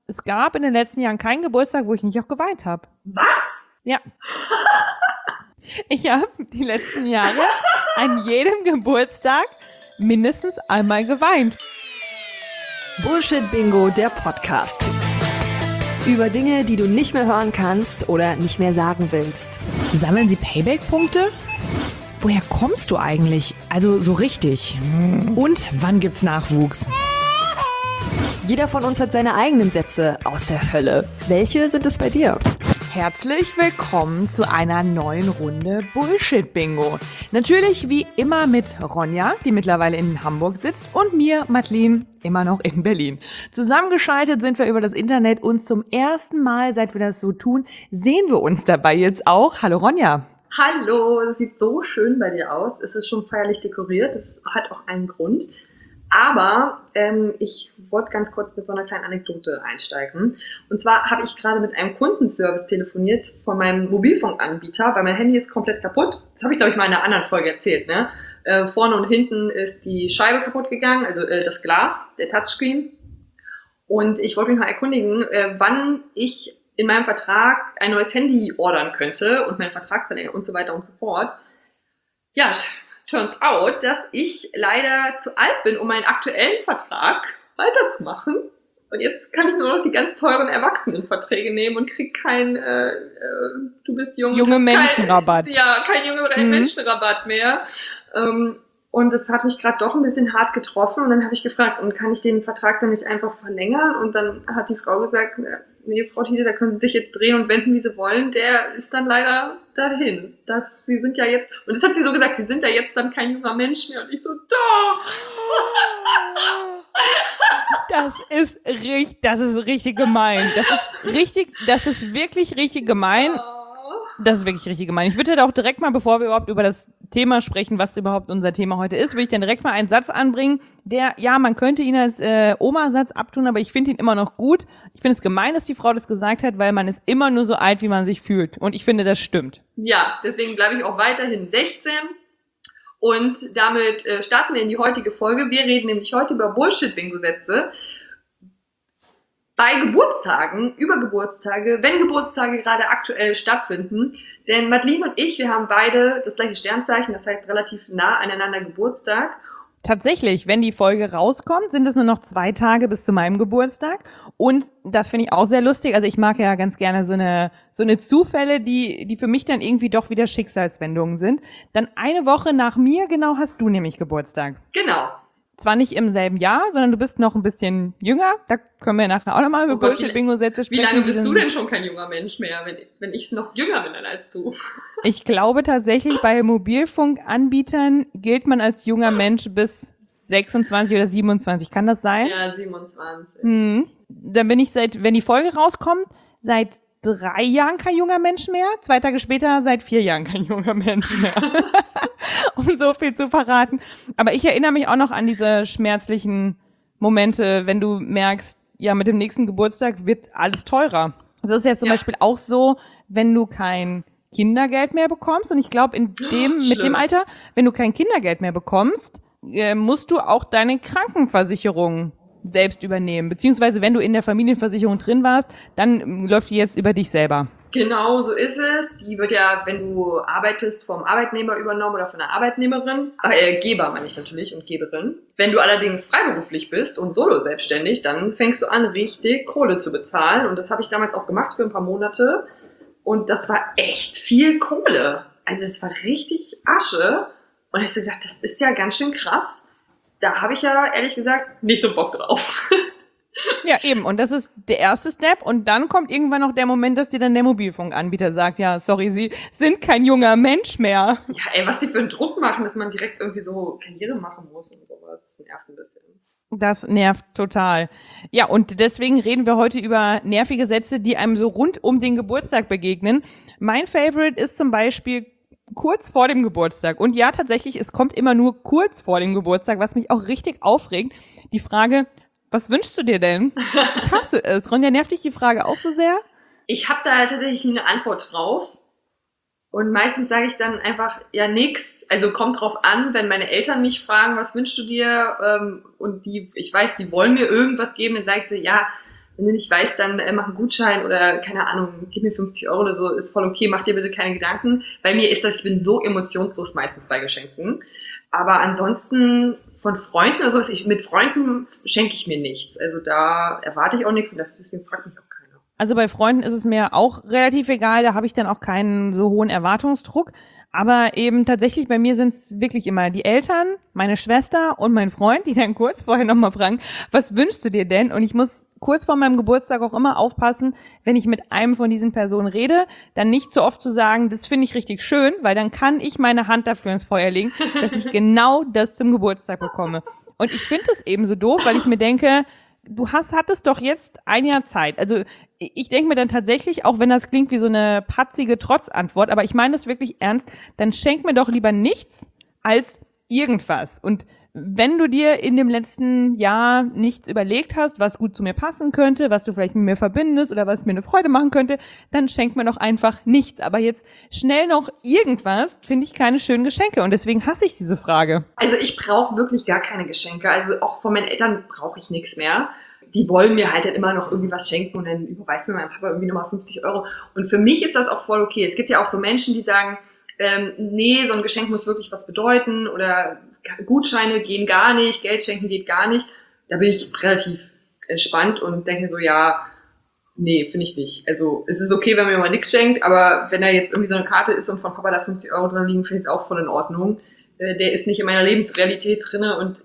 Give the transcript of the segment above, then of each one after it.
es gab in den letzten Jahren keinen Geburtstag, wo ich nicht auch geweint habe. Was? Ja. Ich habe die letzten Jahre an jedem Geburtstag mindestens einmal geweint. Bullshit Bingo, der Podcast. Über Dinge, die du nicht mehr hören kannst oder nicht mehr sagen willst. Sammeln Sie Payback-Punkte? Woher kommst du eigentlich? Also so richtig. Und wann gibt's Nachwuchs? Jeder von uns hat seine eigenen Sätze aus der Hölle. Welche sind es bei dir? Herzlich willkommen zu einer neuen Runde Bullshit-Bingo. Natürlich wie immer mit Ronja, die mittlerweile in Hamburg sitzt, und mir, Madeleine, immer noch in Berlin. Zusammengeschaltet sind wir über das Internet und zum ersten Mal, seit wir das so tun, sehen wir uns dabei jetzt auch. Hallo Ronja. Hallo, es sieht so schön bei dir aus. Es ist schon feierlich dekoriert. Das hat auch einen Grund. Aber ich wollte ganz kurz mit so einer kleinen Anekdote einsteigen. Und zwar habe ich gerade mit einem Kundenservice telefoniert von meinem Mobilfunkanbieter, weil mein Handy ist komplett kaputt. Das habe ich, glaube ich, mal in einer anderen Folge erzählt, ne? Vorne und hinten ist die Scheibe kaputt gegangen, also das Glas, der Touchscreen. Und ich wollte mich mal erkundigen, wann ich in meinem Vertrag ein neues Handy ordern könnte und meinen Vertrag verlängern und so weiter und so fort. Ja, turns out, dass ich leider zu alt bin, um meinen aktuellen Vertrag weiterzumachen. Und jetzt kann ich nur noch die ganz teuren Erwachsenenverträge nehmen und krieg kein du bist jung. Junge Menschenrabatt. Kein junge Menschenrabatt mehr. Und das hat mich gerade doch ein bisschen hart getroffen. Und dann habe ich gefragt, und kann ich den Vertrag dann nicht einfach verlängern? Und dann hat die Frau gesagt, nee, Frau Thiele, da können Sie sich jetzt drehen und wenden, wie Sie wollen. Der ist dann leider dahin. Sie sind ja jetzt, und das hat sie so gesagt, Sie sind ja jetzt dann kein junger Mensch mehr. Und ich so, doch! Das ist richtig gemein. Das ist wirklich richtig gemein. Das ist wirklich richtig gemein. Ich würde da auch direkt mal, bevor wir überhaupt über das Thema sprechen, was überhaupt unser Thema heute ist, würde ich dann direkt mal einen Satz anbringen, der, ja, man könnte ihn als Oma-Satz abtun, aber ich finde ihn immer noch gut. Ich finde es gemein, dass die Frau das gesagt hat, weil man ist immer nur so alt, wie man sich fühlt. Und ich finde, das stimmt. Ja, deswegen bleibe ich auch weiterhin 16. Und damit starten wir in die heutige Folge. Wir reden nämlich heute über Bullshit-Bingo-Sätze. Bei Geburtstagen, über Geburtstage, wenn Geburtstage gerade aktuell stattfinden. Denn Madeleine und ich, wir haben beide das gleiche Sternzeichen, das heißt relativ nah aneinander Geburtstag. Tatsächlich, wenn die Folge rauskommt, sind es nur noch 2 Tage bis zu meinem Geburtstag. Und das finde ich auch sehr lustig. Also ich mag ja ganz gerne so eine Zufälle, die für mich dann irgendwie doch wieder Schicksalswendungen sind. Dann eine Woche nach mir genau hast du nämlich Geburtstag. Genau. Zwar nicht im selben Jahr, sondern du bist noch ein bisschen jünger. Da können wir nachher auch nochmal über Bullshit-Bingo-Sätze sprechen. Wie lange bist du denn schon kein junger Mensch mehr, wenn ich noch jünger bin als du? Ich glaube tatsächlich, bei Mobilfunkanbietern gilt man als junger Mensch bis 26 oder 27. Kann das sein? Ja, 27. Dann bin ich wenn die Folge rauskommt, seit 3 Jahren kein junger Mensch mehr. 2 Tage später seit 4 Jahren kein junger Mensch mehr. Um so viel zu verraten. Aber ich erinnere mich auch noch an diese schmerzlichen Momente, wenn du merkst, ja, mit dem nächsten Geburtstag wird alles teurer. Das ist ja zum Beispiel auch so, wenn du kein Kindergeld mehr bekommst. Und ich glaube, mit dem Alter, wenn du kein Kindergeld mehr bekommst, musst du auch deine Krankenversicherung selbst übernehmen. Beziehungsweise, wenn du in der Familienversicherung drin warst, dann läuft die jetzt über dich selber. Genau, so ist es. Die wird ja, wenn du arbeitest, vom Arbeitnehmer übernommen oder von der Arbeitnehmerin. Geber meine ich natürlich und Geberin. Wenn du allerdings freiberuflich bist und solo selbstständig, dann fängst du an, richtig Kohle zu bezahlen. Und das habe ich damals auch gemacht für ein paar Monate. Und das war echt viel Kohle. Also es war richtig Asche. Und ich habe so gedacht, das ist ja ganz schön krass. Da habe ich ja, ehrlich gesagt, nicht so Bock drauf. Ja, eben. Und das ist der erste Step. Und dann kommt irgendwann noch der Moment, dass dir dann der Mobilfunkanbieter sagt, ja, sorry, Sie sind kein junger Mensch mehr. Ja, ey, was die für einen Druck machen, dass man direkt irgendwie so Karriere machen muss und sowas. Das nervt ein bisschen. Das nervt total. Ja, und deswegen reden wir heute über nervige Sätze, die einem so rund um den Geburtstag begegnen. Mein Favorite ist zum Beispiel kurz vor dem Geburtstag. Und ja, tatsächlich, es kommt immer nur kurz vor dem Geburtstag, was mich auch richtig aufregt. Die Frage, was wünschst du dir denn? Ich hasse es. Ronja, nervt dich die Frage auch so sehr? Ich habe da tatsächlich nie eine Antwort drauf. Und meistens sage ich dann einfach, ja, nix. Also kommt drauf an, wenn meine Eltern mich fragen, was wünschst du dir? Und ich weiß, die wollen mir irgendwas geben, dann sage ich so, ja, Wenn du nicht weißt, dann mach einen Gutschein oder, keine Ahnung, gib mir 50 € oder so, ist voll okay, mach dir bitte keine Gedanken. Bei mir ist das, ich bin so emotionslos meistens bei Geschenken. Aber ansonsten von Freunden oder sowas, mit Freunden schenke ich mir nichts. Also da erwarte ich auch nichts und deswegen fragt mich auch keiner. Also bei Freunden ist es mir auch relativ egal, da habe ich dann auch keinen so hohen Erwartungsdruck. Aber eben tatsächlich bei mir sind es wirklich immer die Eltern, meine Schwester und mein Freund, die dann kurz vorher nochmal fragen, was wünschst du dir denn? Und ich muss kurz vor meinem Geburtstag auch immer aufpassen, wenn ich mit einem von diesen Personen rede, dann nicht so oft zu sagen, das finde ich richtig schön, weil dann kann ich meine Hand dafür ins Feuer legen, dass ich genau das zum Geburtstag bekomme. Und ich finde das eben so doof, weil ich mir denke, hattest doch jetzt ein Jahr Zeit. Also ich denke mir dann tatsächlich, auch wenn das klingt wie so eine patzige Trotzantwort, aber ich meine das wirklich ernst, dann schenk mir doch lieber nichts als irgendwas. Und wenn du dir in dem letzten Jahr nichts überlegt hast, was gut zu mir passen könnte, was du vielleicht mit mir verbindest oder was mir eine Freude machen könnte, dann schenk mir doch einfach nichts. Aber jetzt schnell noch irgendwas, finde ich keine schönen Geschenke. Und deswegen hasse ich diese Frage. Also ich brauche wirklich gar keine Geschenke. Also auch von meinen Eltern brauche ich nichts mehr. Die wollen mir halt dann immer noch irgendwie was schenken und dann überweist mir mein Papa irgendwie nochmal 50 €. Und für mich ist das auch voll okay. Es gibt ja auch so Menschen, die sagen, nee, so ein Geschenk muss wirklich was bedeuten oder Gutscheine gehen gar nicht, Geld schenken geht gar nicht. Da bin ich relativ entspannt und denke so, ja, nee, finde ich nicht. Also es ist okay, wenn man mir mal nichts schenkt, aber wenn da jetzt irgendwie so eine Karte ist und von Papa da 50 € dran liegen, finde ich es auch voll in Ordnung. Der ist nicht in meiner Lebensrealität drinne und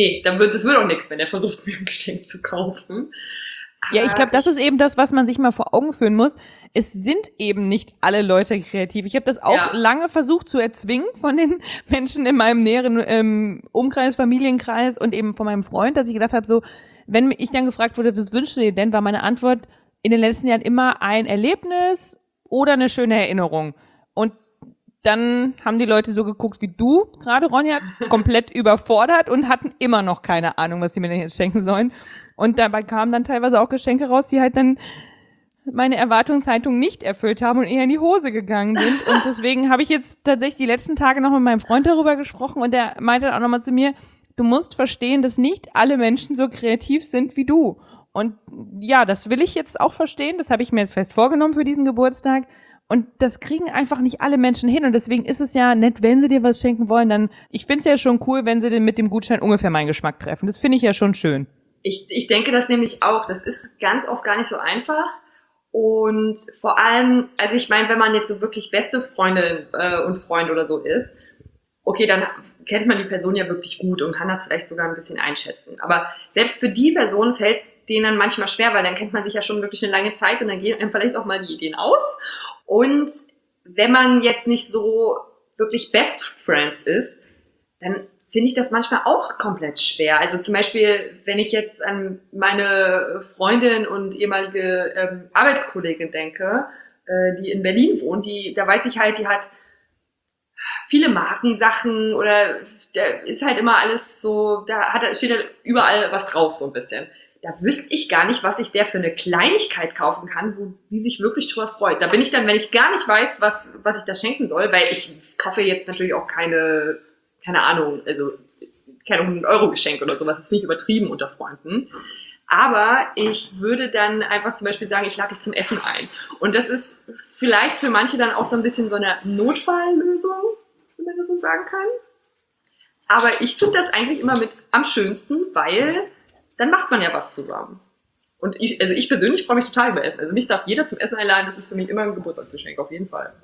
das wird auch nichts, wenn der versucht, mir ein Geschenk zu kaufen. Ja, ich glaube, das ist eben das, was man sich mal vor Augen führen muss. Es sind eben nicht alle Leute kreativ. Ich habe das auch lange versucht zu erzwingen von den Menschen in meinem näheren Umkreis, Familienkreis und eben von meinem Freund, dass ich gedacht habe, so, wenn ich dann gefragt wurde, was wünschst du dir denn, war meine Antwort in den letzten Jahren immer ein Erlebnis oder eine schöne Erinnerung. Und dann haben die Leute so geguckt wie du gerade, Ronja, komplett überfordert und hatten immer noch keine Ahnung, was sie mir denn jetzt schenken sollen. Und dabei kamen dann teilweise auch Geschenke raus, die halt dann meine Erwartungshaltung nicht erfüllt haben und eher in die Hose gegangen sind. Und deswegen habe ich jetzt tatsächlich die letzten Tage noch mit meinem Freund darüber gesprochen und der meinte dann auch nochmal zu mir, du musst verstehen, dass nicht alle Menschen so kreativ sind wie du. Und ja, das will ich jetzt auch verstehen. Das habe ich mir jetzt fest vorgenommen für diesen Geburtstag. Und das kriegen einfach nicht alle Menschen hin. Und deswegen ist es ja nett, wenn sie dir was schenken wollen, dann, ich finde es ja schon cool, wenn sie denn mit dem Gutschein ungefähr meinen Geschmack treffen. Das finde ich ja schon schön. Ich denke das nämlich auch. Das ist ganz oft gar nicht so einfach. Und vor allem, also ich meine, wenn man jetzt so wirklich beste Freundin und Freund oder so ist, okay, dann kennt man die Person ja wirklich gut und kann das vielleicht sogar ein bisschen einschätzen. Aber selbst für die Person fällt es denen dann manchmal schwer, weil dann kennt man sich ja schon wirklich eine lange Zeit und dann gehen einem vielleicht auch mal die Ideen aus. Und wenn man jetzt nicht so wirklich Best Friends ist, dann finde ich das manchmal auch komplett schwer. Also zum Beispiel, wenn ich jetzt an meine Freundin und ehemalige Arbeitskollegin denke, die in Berlin wohnt, da weiß ich halt, die hat viele Markensachen oder da ist halt immer alles so, steht halt überall was drauf so ein bisschen. Da wüsste ich gar nicht, was ich der für eine Kleinigkeit kaufen kann, wo die sich wirklich drüber freut. Da bin ich dann, wenn ich gar nicht weiß, was ich da schenken soll, weil ich kaufe jetzt natürlich auch keine Ahnung, also keine 100-Euro-Geschenk oder sowas, das finde ich übertrieben unter Freunden. Aber ich würde dann einfach zum Beispiel sagen, ich lade dich zum Essen ein. Und das ist vielleicht für manche dann auch so ein bisschen so eine Notfalllösung, wenn man das so sagen kann. Aber ich finde das eigentlich immer mit am schönsten, weil dann macht man ja was zusammen. Und ich persönlich freue mich total über Essen. Also mich darf jeder zum Essen einladen, das ist für mich immer ein Geburtstagsgeschenk, auf jeden Fall.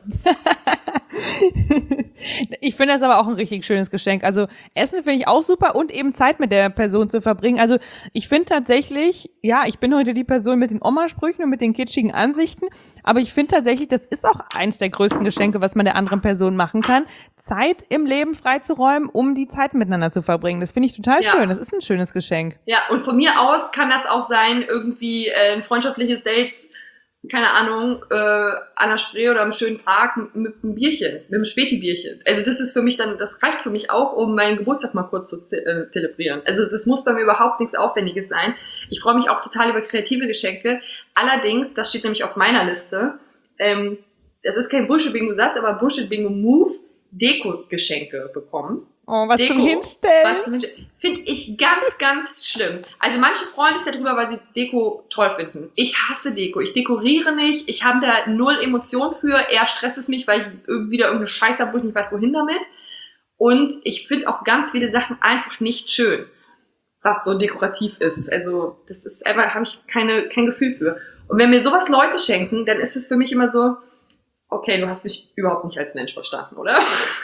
Ich finde das aber auch ein richtig schönes Geschenk. Also Essen finde ich auch super und eben Zeit mit der Person zu verbringen. Also ich finde tatsächlich, ja, ich bin heute die Person mit den Oma-Sprüchen und mit den kitschigen Ansichten, aber ich finde tatsächlich, das ist auch eins der größten Geschenke, was man der anderen Person machen kann, Zeit im Leben freizuräumen, um die Zeit miteinander zu verbringen. Das finde ich total schön. Das ist ein schönes Geschenk. Ja, und von mir aus kann das auch sein, irgendwie ein freundschaftliches Date, keine Ahnung, an der Spree oder im schönen Park mit einem Bierchen, mit einem Späti-Bierchen. Also das ist für mich dann, das reicht für mich auch, um meinen Geburtstag mal kurz zu zelebrieren. Also das muss bei mir überhaupt nichts Aufwendiges sein. Ich freue mich auch total über kreative Geschenke. Allerdings, das steht nämlich auf meiner Liste, das ist kein Bullshit-Bingo-Satz, aber Bullshit-Bingo-Move, Deko-Geschenke bekommen. Oh, was Deko, zum Hinstellen. was zum Hinstellen. Finde ich ganz, ganz schlimm. Also manche freuen sich darüber, weil sie Deko toll finden. Ich hasse Deko. Ich dekoriere nicht. Ich habe da null Emotionen für. Eher stresst es mich, weil ich wieder irgendeine Scheiße habe, wo ich nicht weiß, wohin damit. Und ich finde auch ganz viele Sachen einfach nicht schön, was so dekorativ ist. Also das ist einfach, habe ich kein Gefühl für. Und wenn mir sowas Leute schenken, dann ist es für mich immer so, okay, du hast mich überhaupt nicht als Mensch verstanden, oder?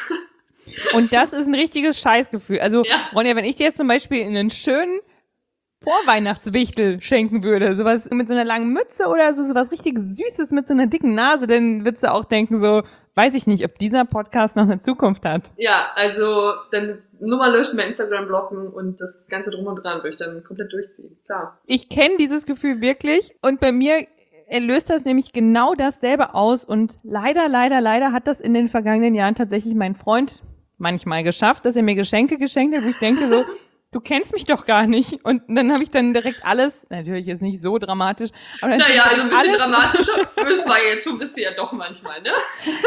Und das ist ein richtiges Scheißgefühl. Also, Ja. Ronja, wenn ich dir jetzt zum Beispiel einen schönen Vorweihnachtswichtel schenken würde, sowas mit so einer langen Mütze oder so was richtig Süßes mit so einer dicken Nase, dann würdest du auch denken so, weiß ich nicht, ob dieser Podcast noch eine Zukunft hat. Ja, also dann Nummer löschen, bei Instagram blocken und das Ganze drum und dran würde ich dann komplett durchziehen, klar. Ich kenne dieses Gefühl wirklich und bei mir löst das nämlich genau dasselbe aus und leider hat das in den vergangenen Jahren tatsächlich mein Freund manchmal geschafft, dass er mir Geschenke geschenkt hat, wo ich denke so, du kennst mich doch gar nicht. Und dann habe ich dann direkt alles, natürlich jetzt nicht so dramatisch, aber dann Naja, also ein bisschen alles, dramatischer, das war jetzt schon, bist du ja doch manchmal, ne?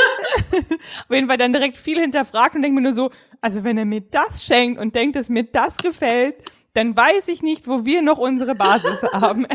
auf jeden Fall dann direkt viel hinterfragt und denke mir nur so, also wenn er mir das schenkt und denkt, dass mir das gefällt, dann weiß ich nicht, wo wir noch unsere Basis haben.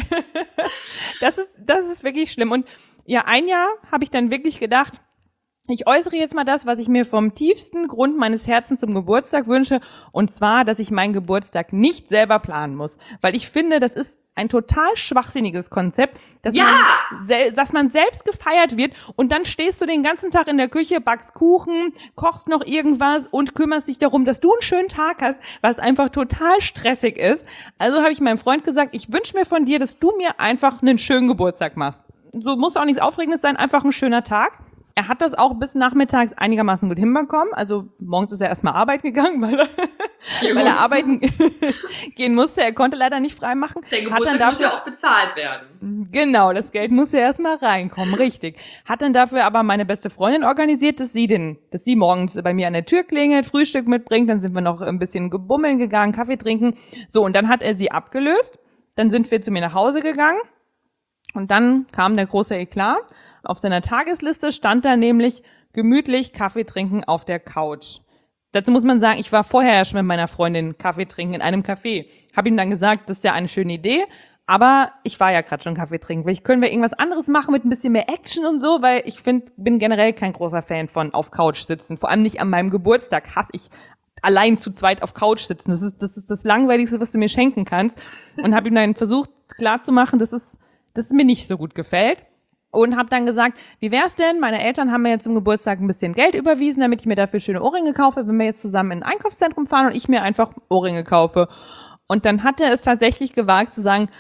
Das ist wirklich schlimm. Und ja, ein Jahr habe ich dann wirklich gedacht, ich äußere jetzt mal das, was ich mir vom tiefsten Grund meines Herzens zum Geburtstag wünsche, und zwar, dass ich meinen Geburtstag nicht selber planen muss. Weil ich finde, das ist ein total schwachsinniges Konzept, dass, dass man selbst gefeiert wird und dann stehst du den ganzen Tag in der Küche, backst Kuchen, kochst noch irgendwas und kümmerst dich darum, dass du einen schönen Tag hast, was einfach total stressig ist. Also habe ich meinem Freund gesagt, ich wünsche mir von dir, dass du mir einfach einen schönen Geburtstag machst. So muss auch nichts Aufregendes sein, einfach ein schöner Tag. Er hat das auch bis nachmittags einigermaßen gut hinbekommen. Also morgens ist er erstmal arbeiten gegangen, weil er arbeiten gehen musste. Er konnte leider nicht frei machen. Der Geburtstag muss ja auch bezahlt werden. Genau, das Geld muss ja erstmal reinkommen, richtig. Hat dann dafür aber meine beste Freundin organisiert, dass sie morgens bei mir an der Tür klingelt, Frühstück mitbringt. Dann sind wir noch ein bisschen gebummeln gegangen, Kaffee trinken. So, und dann hat er sie abgelöst. Dann sind wir zu mir nach Hause gegangen. Und dann kam der große Eklat. Auf seiner Tagesliste stand da nämlich gemütlich Kaffee trinken auf der Couch. Dazu muss man sagen, ich war vorher ja schon mit meiner Freundin Kaffee trinken in einem Café. Habe ihm dann gesagt, das ist ja eine schöne Idee, aber ich war ja gerade schon Kaffee trinken. Vielleicht können wir irgendwas anderes machen mit ein bisschen mehr Action und so, weil ich bin generell kein großer Fan von auf Couch sitzen. Vor allem nicht an meinem Geburtstag hasse ich allein zu zweit auf Couch sitzen. Das ist das Langweiligste, was du mir schenken kannst. Und habe ihm dann versucht klarzumachen, dass es mir nicht so gut gefällt. Und habe dann gesagt, wie wär's denn? Meine Eltern haben mir jetzt zum Geburtstag ein bisschen Geld überwiesen, damit ich mir dafür schöne Ohrringe kaufe, wenn wir jetzt zusammen in ein Einkaufszentrum fahren und ich mir einfach Ohrringe kaufe. Und dann hat er es tatsächlich gewagt zu sagen,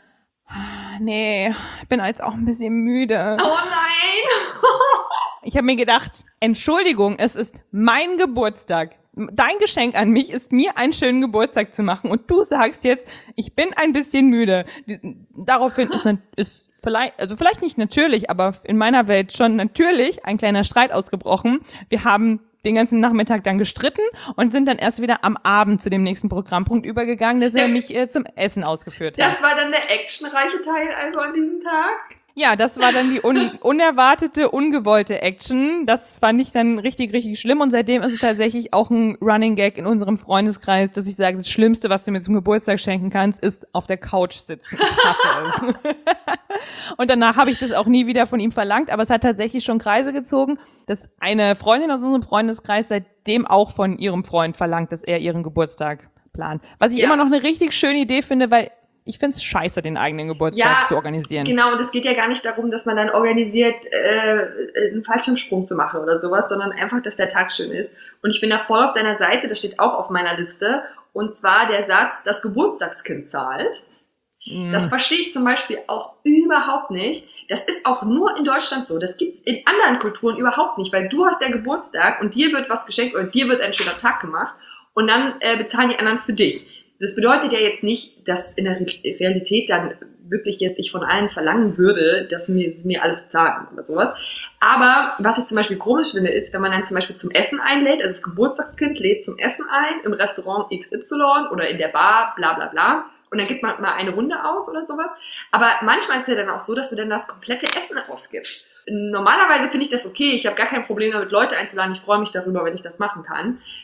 nee, ich bin jetzt auch ein bisschen müde. Oh nein! Ich habe mir gedacht, Entschuldigung, es ist mein Geburtstag. Dein Geschenk an mich ist, mir einen schönen Geburtstag zu machen. Und du sagst jetzt, ich bin ein bisschen müde. Daraufhin ist vielleicht nicht natürlich, aber in meiner Welt schon natürlich ein kleiner Streit ausgebrochen. Wir haben den ganzen Nachmittag dann gestritten und sind dann erst wieder am Abend zu dem nächsten Programmpunkt übergegangen, dass er mich zum Essen ausgeführt hat. Das war dann der actionreiche Teil also an diesem Tag? Ja, das war dann die unerwartete, ungewollte Action. Das fand ich dann richtig, richtig schlimm. Und seitdem ist es tatsächlich auch ein Running Gag in unserem Freundeskreis, dass ich sage, das Schlimmste, was du mir zum Geburtstag schenken kannst, ist auf der Couch sitzen. Ich hasse es. Und danach habe ich das auch nie wieder von ihm verlangt. Aber es hat tatsächlich schon Kreise gezogen, dass eine Freundin aus unserem Freundeskreis seitdem auch von ihrem Freund verlangt, dass er ihren Geburtstag plant. Was ich immer noch eine richtig schöne Idee finde, weil ich find's scheiße, den eigenen Geburtstag zu organisieren. Genau, und es geht ja gar nicht darum, dass man dann organisiert, einen Fallschirmsprung zu machen oder sowas, sondern einfach, dass der Tag schön ist. Und ich bin da voll auf deiner Seite, das steht auch auf meiner Liste. Und zwar der Satz, das Geburtstagskind zahlt. Das verstehe ich zum Beispiel auch überhaupt nicht. Das ist auch nur in Deutschland so. Das gibt's in anderen Kulturen überhaupt nicht, weil du hast ja Geburtstag und dir wird was geschenkt oder dir wird ein schöner Tag gemacht und dann bezahlen die anderen für dich. Das bedeutet ja jetzt nicht, dass in der Realität dann wirklich jetzt ich von allen verlangen würde, dass mir alles bezahlen oder sowas. Aber was ich zum Beispiel komisch finde, ist, wenn man dann zum Beispiel zum Essen einlädt, also das Geburtstagskind lädt zum Essen ein, im Restaurant XY oder in der Bar, bla bla bla, und dann gibt man mal eine Runde aus oder sowas. Aber manchmal ist es ja dann auch so, dass du dann das komplette Essen ausgibst. Normalerweise finde ich das okay, ich habe gar kein Problem damit, Leute einzuladen, ich freue mich darüber, wenn ich das machen kann.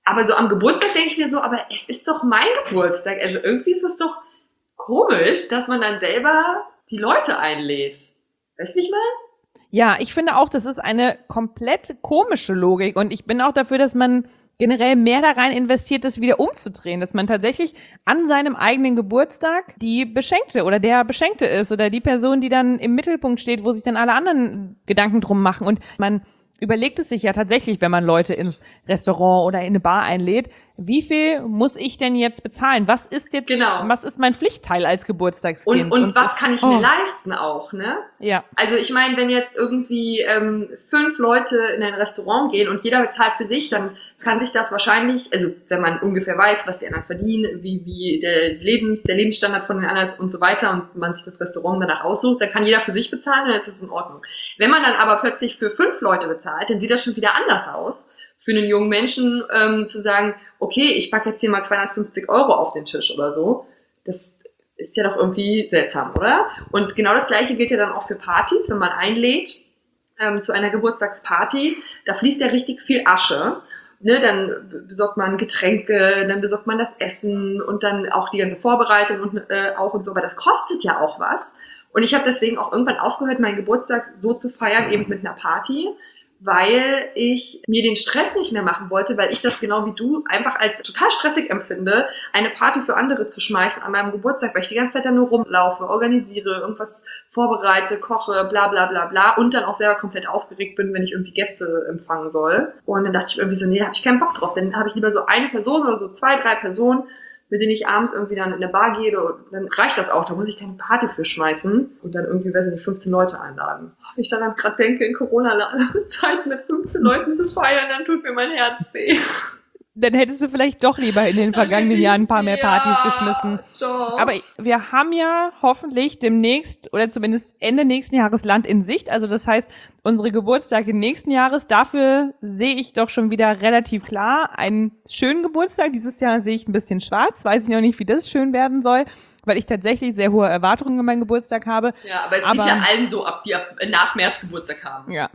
Aber so am Geburtstag denke ich mir so, aber es ist doch mein Geburtstag. Also irgendwie ist das doch komisch, dass man dann selber die Leute einlädt. Weißt du, wie ich meine? Ja, ich finde auch, das ist eine komplett komische Logik und ich bin auch dafür, dass man generell mehr da rein investiert, das wieder umzudrehen, dass man tatsächlich an seinem eigenen Geburtstag die Beschenkte oder der Beschenkte ist oder die Person, die dann im Mittelpunkt steht, wo sich dann alle anderen Gedanken drum machen und man überlegt es sich ja tatsächlich, wenn man Leute ins Restaurant oder in eine Bar einlädt, wie viel muss ich denn jetzt bezahlen? Was ist jetzt, was ist mein Pflichtteil als Geburtstagskind? Und was kann ich mir leisten auch, ne? Ja. Also ich meine, wenn jetzt irgendwie 5 Leute in ein Restaurant gehen und jeder bezahlt für sich, dann kann sich das wahrscheinlich, also wenn man ungefähr weiß, was die anderen verdienen, wie der Lebensstandard von den anderen ist und so weiter und man sich das Restaurant danach aussucht, dann kann jeder für sich bezahlen und dann ist das in Ordnung. Wenn man dann aber plötzlich für 5 Leute bezahlt, dann sieht das schon wieder anders aus. Für einen jungen Menschen zu sagen, okay, ich packe jetzt hier mal 250 € auf den Tisch oder so, das ist ja doch irgendwie seltsam, oder? Und genau das Gleiche gilt ja dann auch für Partys, wenn man einlädt zu einer Geburtstagsparty, da fließt ja richtig viel Asche. Ne, dann besorgt man Getränke, dann besorgt man das Essen und dann auch die ganze Vorbereitung und so, aber das kostet ja auch was. Und ich habe deswegen auch irgendwann aufgehört, meinen Geburtstag so zu feiern, eben mit einer Party, weil ich mir den Stress nicht mehr machen wollte, weil ich das genau wie du einfach als total stressig empfinde, eine Party für andere zu schmeißen an meinem Geburtstag, weil ich die ganze Zeit dann nur rumlaufe, organisiere, irgendwas vorbereite, koche, bla bla bla bla und dann auch selber komplett aufgeregt bin, wenn ich irgendwie Gäste empfangen soll. Und dann dachte ich irgendwie so, nee, da habe ich keinen Bock drauf. Dann habe ich lieber so eine Person oder so 2, 3 Personen, mit denen ich abends irgendwie dann in eine Bar gehe, und dann reicht das auch, da muss ich keine Party für schmeißen und dann irgendwie, weiß ich nicht, 15 Leute einladen. Wenn ich dann gerade denke, in Corona-Zeiten mit 15 Leuten zu feiern, dann tut mir mein Herz weh. Dann hättest du vielleicht doch lieber in den vergangenen Jahren ein paar mehr Partys geschmissen. Doch. Aber wir haben ja hoffentlich demnächst oder zumindest Ende nächsten Jahres Land in Sicht. Also das heißt, unsere Geburtstage nächsten Jahres, dafür sehe ich doch schon wieder relativ klar einen schönen Geburtstag. Dieses Jahr sehe ich ein bisschen schwarz, weiß ich noch nicht, wie das schön werden soll, weil ich tatsächlich sehr hohe Erwartungen an meinen Geburtstag habe. Ja, aber es geht ja allen so ab, die nach März Geburtstag haben. Ja.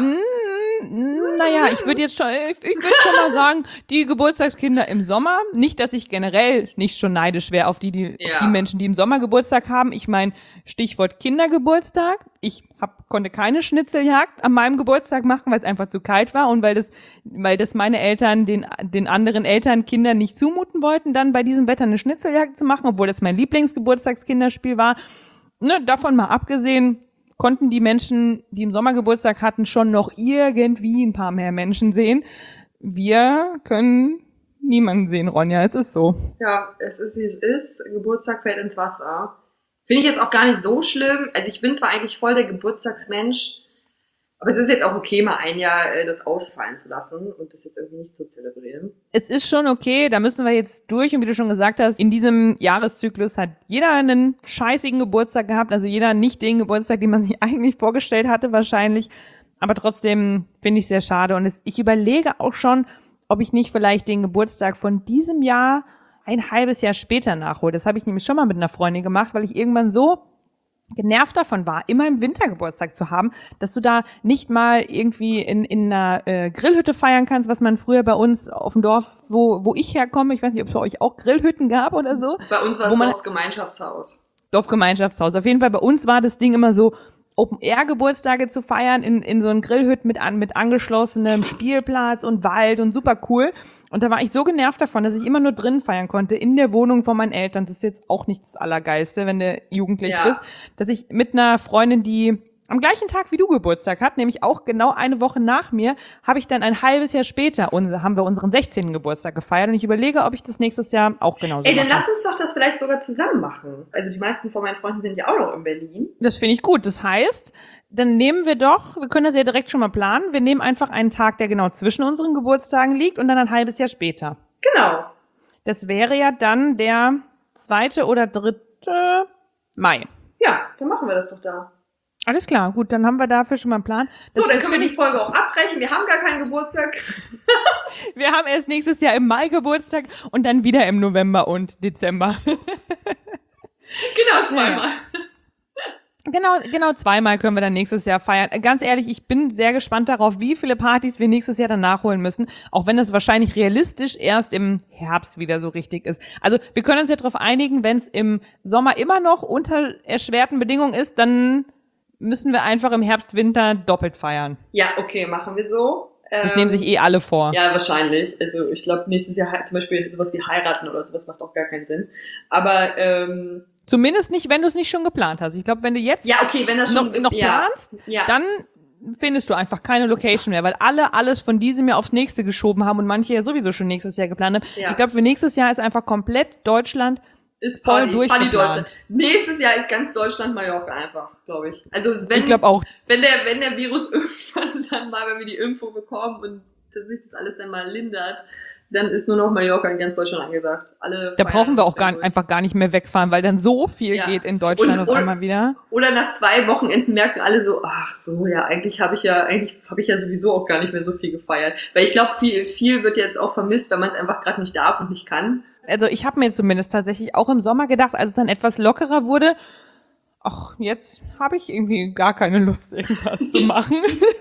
Naja, ich würde schon mal sagen, die Geburtstagskinder im Sommer, nicht, dass ich generell nicht schon neidisch wäre auf die Menschen, die im Sommer Geburtstag haben. Ich meine, Stichwort Kindergeburtstag. Ich konnte keine Schnitzeljagd an meinem Geburtstag machen, weil es einfach zu kalt war und weil das meine Eltern den anderen Eltern Kindern nicht zumuten wollten, dann bei diesem Wetter eine Schnitzeljagd zu machen, obwohl das mein Lieblingsgeburtstagskinderspiel war. Ne, davon mal abgesehen, konnten die Menschen, die im Sommer Geburtstag hatten, schon noch irgendwie ein paar mehr Menschen sehen. Wir können niemanden sehen, Ronja, es ist so. Ja, es ist, wie es ist. Geburtstag fällt ins Wasser. Finde ich jetzt auch gar nicht so schlimm. Also ich bin zwar eigentlich voll der Geburtstagsmensch, aber es ist jetzt auch okay, mal ein Jahr das ausfallen zu lassen und das jetzt irgendwie nicht zu zelebrieren. Es ist schon okay, da müssen wir jetzt durch und wie du schon gesagt hast, in diesem Jahreszyklus hat jeder einen scheißigen Geburtstag gehabt, also jeder nicht den Geburtstag, den man sich eigentlich vorgestellt hatte wahrscheinlich, aber trotzdem finde ich es sehr schade und ich überlege auch schon, ob ich nicht vielleicht den Geburtstag von diesem Jahr ein halbes Jahr später nachhole. Das habe ich nämlich schon mal mit einer Freundin gemacht, weil ich irgendwann so genervt davon war, immer im Winter Geburtstag zu haben, dass du da nicht mal irgendwie in einer Grillhütte feiern kannst, was man früher bei uns auf dem Dorf, wo ich herkomme, ich weiß nicht, ob es bei euch auch Grillhütten gab oder so. Bei uns war es Dorfgemeinschaftshaus. Dorfgemeinschaftshaus. Auf jeden Fall bei uns war das Ding immer so, Open-Air-Geburtstage zu feiern in so einen Grillhütten mit angeschlossenem Spielplatz und Wald und super cool. Und da war ich so genervt davon, dass ich immer nur drin feiern konnte, in der Wohnung von meinen Eltern. Das ist jetzt auch nicht das Allergeilste, wenn du jugendlich bist. Dass ich mit einer Freundin, die am gleichen Tag wie du Geburtstag hat, nämlich auch genau eine Woche nach mir, habe ich dann ein halbes Jahr später, haben wir unseren 16. Geburtstag gefeiert. Und ich überlege, ob ich das nächstes Jahr auch genauso mache. Dann lass uns doch das vielleicht sogar zusammen machen. Also die meisten von meinen Freunden sind ja auch noch in Berlin. Das finde ich gut. Das heißt, dann nehmen wir können das ja direkt schon mal planen, wir nehmen einfach einen Tag, der genau zwischen unseren Geburtstagen liegt und dann ein halbes Jahr später. Genau. Das wäre ja dann der 2. oder 3. Mai. Ja, dann machen wir das doch da. Alles klar, gut, dann haben wir dafür schon mal einen Plan. Dann können wir die Folge auch abbrechen. Wir haben gar keinen Geburtstag. Wir haben erst nächstes Jahr im Mai Geburtstag und dann wieder im November und Dezember. Genau, zweimal. Genau, zweimal können wir dann nächstes Jahr feiern. Ganz ehrlich, ich bin sehr gespannt darauf, wie viele Partys wir nächstes Jahr dann nachholen müssen, auch wenn es wahrscheinlich realistisch erst im Herbst wieder so richtig ist. Also wir können uns ja darauf einigen, wenn es im Sommer immer noch unter erschwerten Bedingungen ist, dann müssen wir einfach im Herbst, Winter doppelt feiern. Ja, okay, machen wir so. Das nehmen sich alle vor. Ja, wahrscheinlich. Also ich glaube, nächstes Jahr zum Beispiel sowas wie heiraten oder sowas macht auch gar keinen Sinn. Aber zumindest nicht, wenn du es nicht schon geplant hast. Ich glaube, wenn du jetzt wenn das schon noch planst, dann findest du einfach keine Location mehr, weil alle alles von diesem Jahr aufs nächste geschoben haben und manche ja sowieso schon nächstes Jahr geplant haben. Ja. Ich glaube, für nächstes Jahr ist einfach komplett Deutschland ist voll durchgeplant. Deutschland. Nächstes Jahr ist ganz Deutschland Mallorca einfach, glaube ich. Also ich glaube auch. Wenn der Virus irgendwann dann mal, wenn wir die Impfung bekommen und sich das alles dann mal lindert, dann ist nur noch Mallorca in ganz Deutschland angesagt. Da brauchen wir auch einfach gar nicht mehr wegfahren, weil dann so viel geht in Deutschland auf einmal wieder. Oder nach 2 Wochenenden merken alle so, ach so, ja, eigentlich habe ich ja sowieso auch gar nicht mehr so viel gefeiert. Weil ich glaube, viel wird jetzt auch vermisst, wenn man es einfach gerade nicht darf und nicht kann. Also ich habe mir zumindest tatsächlich auch im Sommer gedacht, als es dann etwas lockerer wurde, ach, jetzt habe ich irgendwie gar keine Lust, irgendwas zu machen.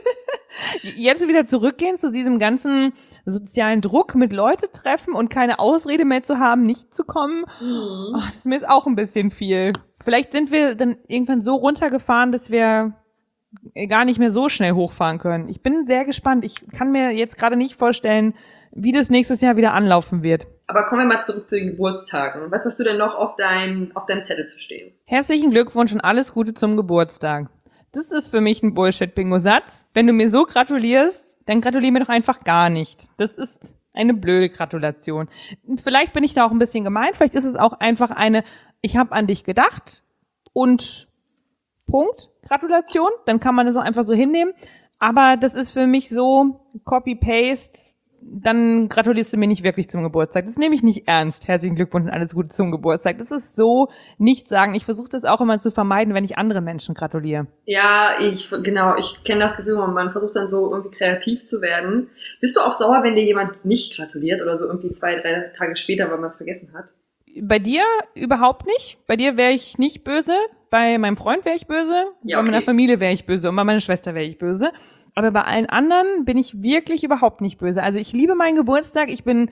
Jetzt wieder zurückgehen zu diesem ganzen sozialen Druck mit Leute treffen und keine Ausrede mehr zu haben, nicht zu kommen. Oh, das ist mir jetzt auch ein bisschen viel. Vielleicht sind wir dann irgendwann so runtergefahren, dass wir gar nicht mehr so schnell hochfahren können. Ich bin sehr gespannt. Ich kann mir jetzt gerade nicht vorstellen, wie das nächstes Jahr wieder anlaufen wird. Aber kommen wir mal zurück zu den Geburtstagen. Was hast du denn noch auf deinem Zettel zu stehen? Herzlichen Glückwunsch und alles Gute zum Geburtstag. Das ist für mich ein Bullshit-Bingo-Satz. Wenn du mir so gratulierst, dann gratulier mir doch einfach gar nicht. Das ist eine blöde Gratulation. Vielleicht bin ich da auch ein bisschen gemein. Vielleicht ist es auch einfach ich habe an dich gedacht und Punkt, Gratulation. Dann kann man das auch einfach so hinnehmen. Aber das ist für mich so Copy-Paste. Dann gratulierst du mir nicht wirklich zum Geburtstag. Das nehme ich nicht ernst. Herzlichen Glückwunsch und alles Gute zum Geburtstag. Das ist so nicht sagen. Ich versuche das auch immer zu vermeiden, wenn ich anderen Menschen gratuliere. Ja, ich kenne das Gefühl, man versucht dann so irgendwie kreativ zu werden. Bist du auch sauer, wenn dir jemand nicht gratuliert oder so irgendwie 2-3 Tage später, weil man es vergessen hat? Bei dir überhaupt nicht. Bei dir wäre ich nicht böse. Bei meinem Freund wäre ich böse. Ja, okay. Bei meiner Familie wäre ich böse und bei meiner Schwester wäre ich böse. Aber bei allen anderen bin ich wirklich überhaupt nicht böse. Also ich liebe meinen Geburtstag. Ich bin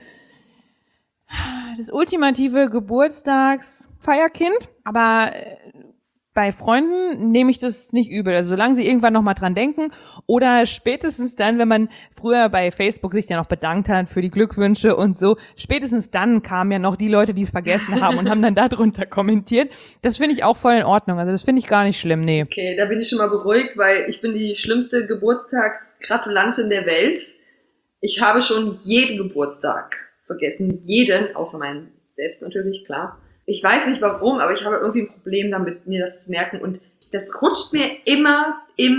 das ultimative Geburtstagsfeierkind. Aber bei Freunden nehme ich das nicht übel. Also solange sie irgendwann noch mal dran denken oder spätestens dann, wenn man früher bei Facebook sich ja noch bedankt hat für die Glückwünsche und so, spätestens dann kamen ja noch die Leute, die es vergessen haben und haben dann darunter kommentiert. Das finde ich auch voll in Ordnung. Also das finde ich gar nicht schlimm, nee. Okay, da bin ich schon mal beruhigt, weil ich bin die schlimmste Geburtstagsgratulantin der Welt. Ich habe schon jeden Geburtstag vergessen. Jeden, außer meinen selbst natürlich, klar. Ich weiß nicht warum, aber ich habe irgendwie ein Problem damit, mir das zu merken. Und das rutscht mir immer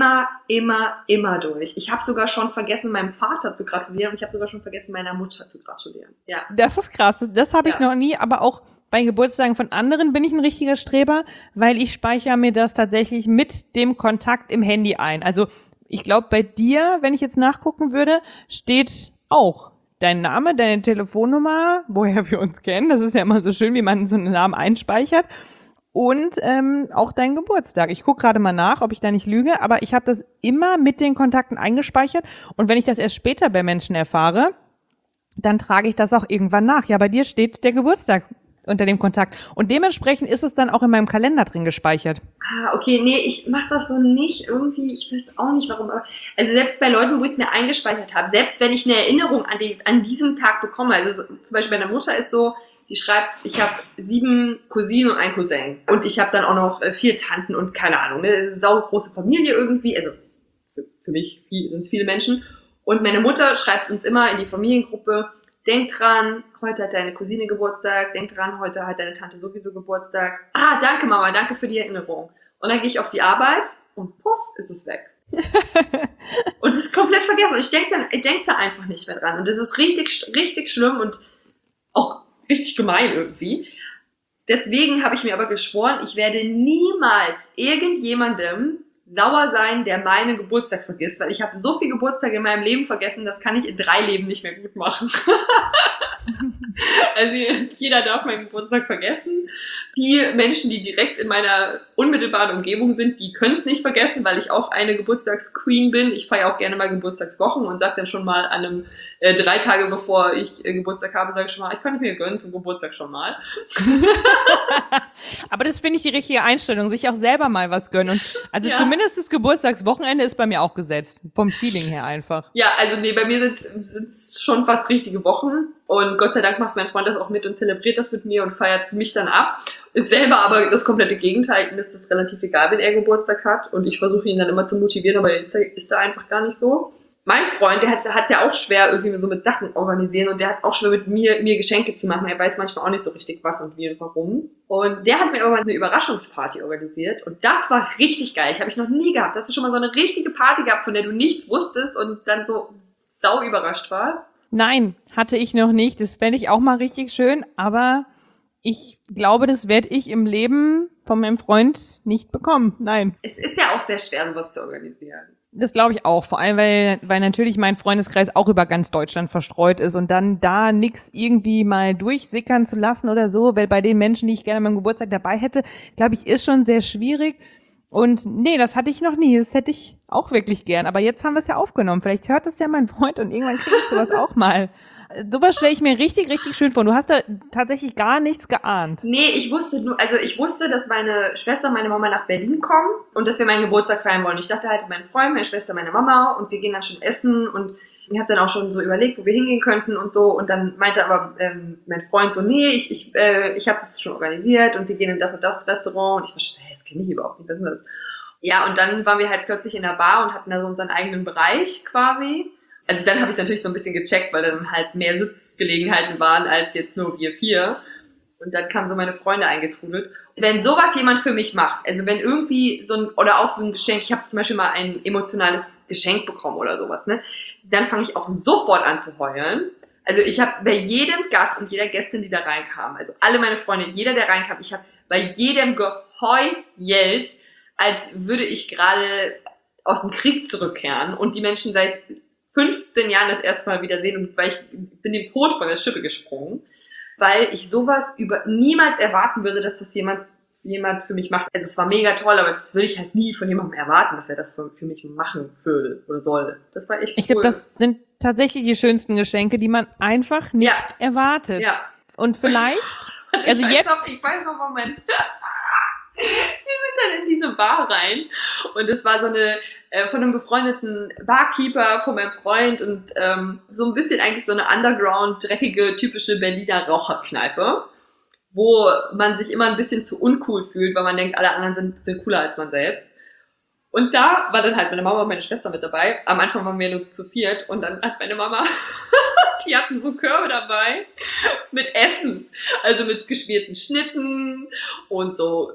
durch. Ich habe sogar schon vergessen, meinem Vater zu gratulieren. Und ich habe sogar schon vergessen, meiner Mutter zu gratulieren. Ja. Das ist krass. Das habe ich noch nie. Aber auch bei Geburtstagen von anderen bin ich ein richtiger Streber, weil ich speichere mir das tatsächlich mit dem Kontakt im Handy ein. Also ich glaube, bei dir, wenn ich jetzt nachgucken würde, steht auch dein Name, deine Telefonnummer, woher wir uns kennen. Das ist ja immer so schön, wie man so einen Namen einspeichert. Und auch dein Geburtstag. Ich gucke gerade mal nach, ob ich da nicht lüge, aber ich habe das immer mit den Kontakten eingespeichert. Und wenn ich das erst später bei Menschen erfahre, dann trage ich das auch irgendwann nach. Ja, bei dir steht der Geburtstag unter dem Kontakt. Und dementsprechend ist es dann auch in meinem Kalender drin gespeichert. Ah, okay, nee, ich mache das so nicht irgendwie, ich weiß auch nicht warum, aber also selbst bei Leuten, wo ich es mir eingespeichert habe, selbst wenn ich eine Erinnerung an diesem Tag bekomme, also so, zum Beispiel meine Mutter ist so, die schreibt, ich habe 7 Cousinen und einen Cousin und ich habe dann auch noch 4 Tanten und keine Ahnung, eine saugroße Familie irgendwie, also für mich sind es viele Menschen und meine Mutter schreibt uns immer in die Familiengruppe, denk dran, heute hat deine Cousine Geburtstag, denk dran, heute hat deine Tante sowieso Geburtstag. Ah, danke Mama, danke für die Erinnerung. Und dann gehe ich auf die Arbeit und puff, ist es weg. Und es ist komplett vergessen. Ich denk da einfach nicht mehr dran. Und das ist richtig schlimm und auch richtig gemein irgendwie. Deswegen habe ich mir aber geschworen, ich werde niemals irgendjemandem sauer sein, der meinen Geburtstag vergisst, weil ich habe so viel Geburtstag in meinem Leben vergessen, das kann ich in 3 Leben nicht mehr gut machen. Also jeder darf meinen Geburtstag vergessen. Die Menschen, die direkt in meiner unmittelbaren Umgebung sind, die können es nicht vergessen, weil ich auch eine Geburtstagsqueen bin. Ich feiere auch gerne mal Geburtstagswochen und sage dann schon mal an einem 3 Tage bevor ich Geburtstag habe, sage ich schon mal, ich kann nicht mir gönnen zum Geburtstag schon mal. Aber das finde ich die richtige Einstellung, sich auch selber mal was gönnen. Und also zumindest das Geburtstagswochenende ist bei mir auch gesetzt, vom Feeling her einfach. Ja, also nee, bei mir sind es schon fast richtige Wochen. Und Gott sei Dank macht mein Freund das auch mit und zelebriert das mit mir und feiert mich dann ab. Ist selber aber das komplette Gegenteil. Ihm ist das relativ egal, wenn er Geburtstag hat. Und ich versuche ihn dann immer zu motivieren, aber er ist da einfach gar nicht so. Mein Freund, der hat ja auch schwer irgendwie so mit Sachen organisieren und der hat es auch schwer mit mir Geschenke zu machen. Er weiß manchmal auch nicht so richtig was und wie und warum. Und der hat mir aber mal eine Überraschungsparty organisiert und das war richtig geil. Ich habe ich noch nie gehabt. Hast du schon mal so eine richtige Party gehabt, von der du nichts wusstest und dann so sau überrascht warst? Nein, hatte ich noch nicht. Das fände ich auch mal richtig schön, aber ich glaube, das werde ich im Leben von meinem Freund nicht bekommen. Nein. Es ist ja auch sehr schwer, sowas zu organisieren. Das glaube ich auch, vor allem, weil natürlich mein Freundeskreis auch über ganz Deutschland verstreut ist und dann da nix irgendwie mal durchsickern zu lassen oder so, weil bei den Menschen, die ich gerne an meinem Geburtstag dabei hätte, glaube ich, ist schon sehr schwierig. Und nee, das hatte ich noch nie, das hätte ich auch wirklich gern, aber jetzt haben wir es ja aufgenommen, vielleicht hört das ja mein Freund und irgendwann kriegst du was auch mal. Sowas stelle ich mir richtig, richtig schön vor. Du hast da tatsächlich gar nichts geahnt. Nee, ich wusste, dass meine Schwester und meine Mama nach Berlin kommen und dass wir meinen Geburtstag feiern wollen. Ich dachte halt, mein Freund, meine Schwester, meine Mama und wir gehen dann schon essen und ich habe dann auch schon so überlegt, wo wir hingehen könnten und so und dann meinte aber mein Freund so, nee, ich habe das schon organisiert und wir gehen in das und das Restaurant und ich war schon, hey, das kenne ich überhaupt nicht, was ist das? Ja, und dann waren wir halt plötzlich in der Bar und hatten da so unseren eigenen Bereich quasi. Also dann habe ich es natürlich so ein bisschen gecheckt, weil dann halt mehr Sitzgelegenheiten waren als jetzt nur wir 4. Und dann kamen so meine Freunde eingetrudelt. Wenn sowas jemand für mich macht, also wenn irgendwie oder auch so ein Geschenk, ich habe zum Beispiel mal ein emotionales Geschenk bekommen oder sowas, ne, dann fange ich auch sofort an zu heulen. Also ich habe bei jedem Gast und jeder Gästin, die da reinkam, also alle meine Freunde, jeder, der reinkam, ich habe bei jedem geheult, als würde ich gerade aus dem Krieg zurückkehren und die Menschen seit 15 Jahren das erste Mal wiedersehen und weil ich bin dem Tod von der Schippe gesprungen, weil ich sowas niemals erwarten würde, dass das jemand für mich macht. Also es war mega toll, aber das würde ich halt nie von jemandem erwarten, dass er das für mich machen will oder soll. Das war echt cool. Ich glaube, das sind tatsächlich die schönsten Geschenke, die man einfach nicht erwartet. Ja. Und vielleicht, also jetzt... Ich weiß noch, Moment. Die sind dann in diese Bar rein und es war so eine von einem befreundeten Barkeeper von meinem Freund und so ein bisschen eigentlich so eine Underground, dreckige, typische Berliner Raucherkneipe, wo man sich immer ein bisschen zu uncool fühlt, weil man denkt, alle anderen sind ein bisschen cooler als man selbst. Und da war dann halt meine Mama und meine Schwester mit dabei. Am Anfang waren wir nur zu 4 und dann hat meine Mama, die hatten so Körbe dabei mit Essen, also mit geschmierten Schnitten und so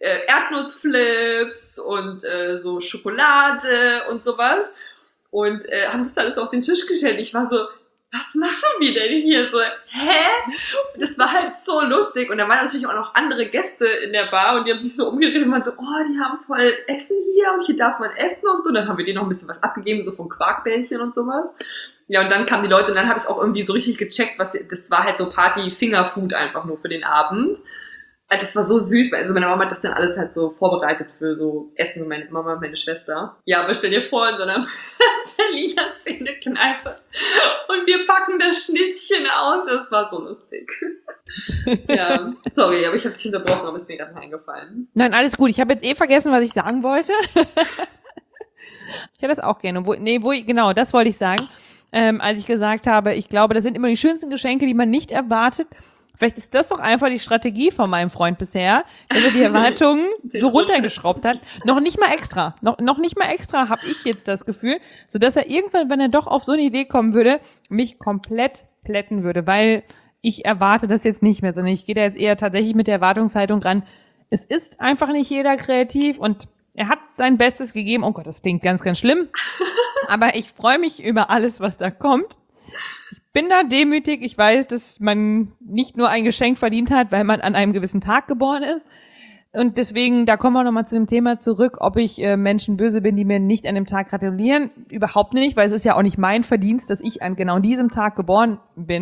Erdnussflips und so Schokolade und sowas und haben das alles auf den Tisch gestellt. Ich war so, was machen wir denn hier so? Hä? Und das war halt so lustig und da waren natürlich auch noch andere Gäste in der Bar und die haben sich so umgedreht und waren so, oh, die haben voll Essen hier und hier darf man essen und so. Und dann haben wir denen noch ein bisschen was abgegeben, so von Quarkbällchen und sowas. Ja, und dann kamen die Leute und dann habe ich es auch irgendwie so richtig gecheckt, das war halt so Party-Fingerfood einfach nur für den Abend. Das war so süß, weil also meine Mama hat das dann alles halt so vorbereitet für so Essen und meine Mama und meine Schwester. Ja, aber stell dir vor, in so einer Berliner Szene-Kneipe und wir packen das Schnittchen aus. Das war so lustig. Ja, sorry, aber ich habe dich unterbrochen, aber es ist mir gerade eingefallen. Nein, alles gut. Ich habe jetzt vergessen, was ich sagen wollte. Ich hätte das auch gerne. Genau, das wollte ich sagen. Als ich gesagt habe, ich glaube, das sind immer die schönsten Geschenke, die man nicht erwartet. Vielleicht ist das doch einfach die Strategie von meinem Freund bisher, dass er die Erwartungen so runtergeschraubt hat. Noch nicht mal extra habe ich jetzt das Gefühl, sodass er irgendwann, wenn er doch auf so eine Idee kommen würde, mich komplett plätten würde, weil ich erwarte das jetzt nicht mehr, sondern ich gehe da jetzt eher tatsächlich mit der Erwartungshaltung ran. Es ist einfach nicht jeder kreativ und er hat sein Bestes gegeben. Oh Gott, das klingt ganz, ganz schlimm. Aber ich freue mich über alles, was da kommt. Ich bin da demütig. Ich weiß, dass man nicht nur ein Geschenk verdient hat, weil man an einem gewissen Tag geboren ist. Und deswegen, da kommen wir nochmal zu dem Thema zurück, ob ich Menschen böse bin, die mir nicht an dem Tag gratulieren. Überhaupt nicht, weil es ist ja auch nicht mein Verdienst, dass ich an genau diesem Tag geboren bin.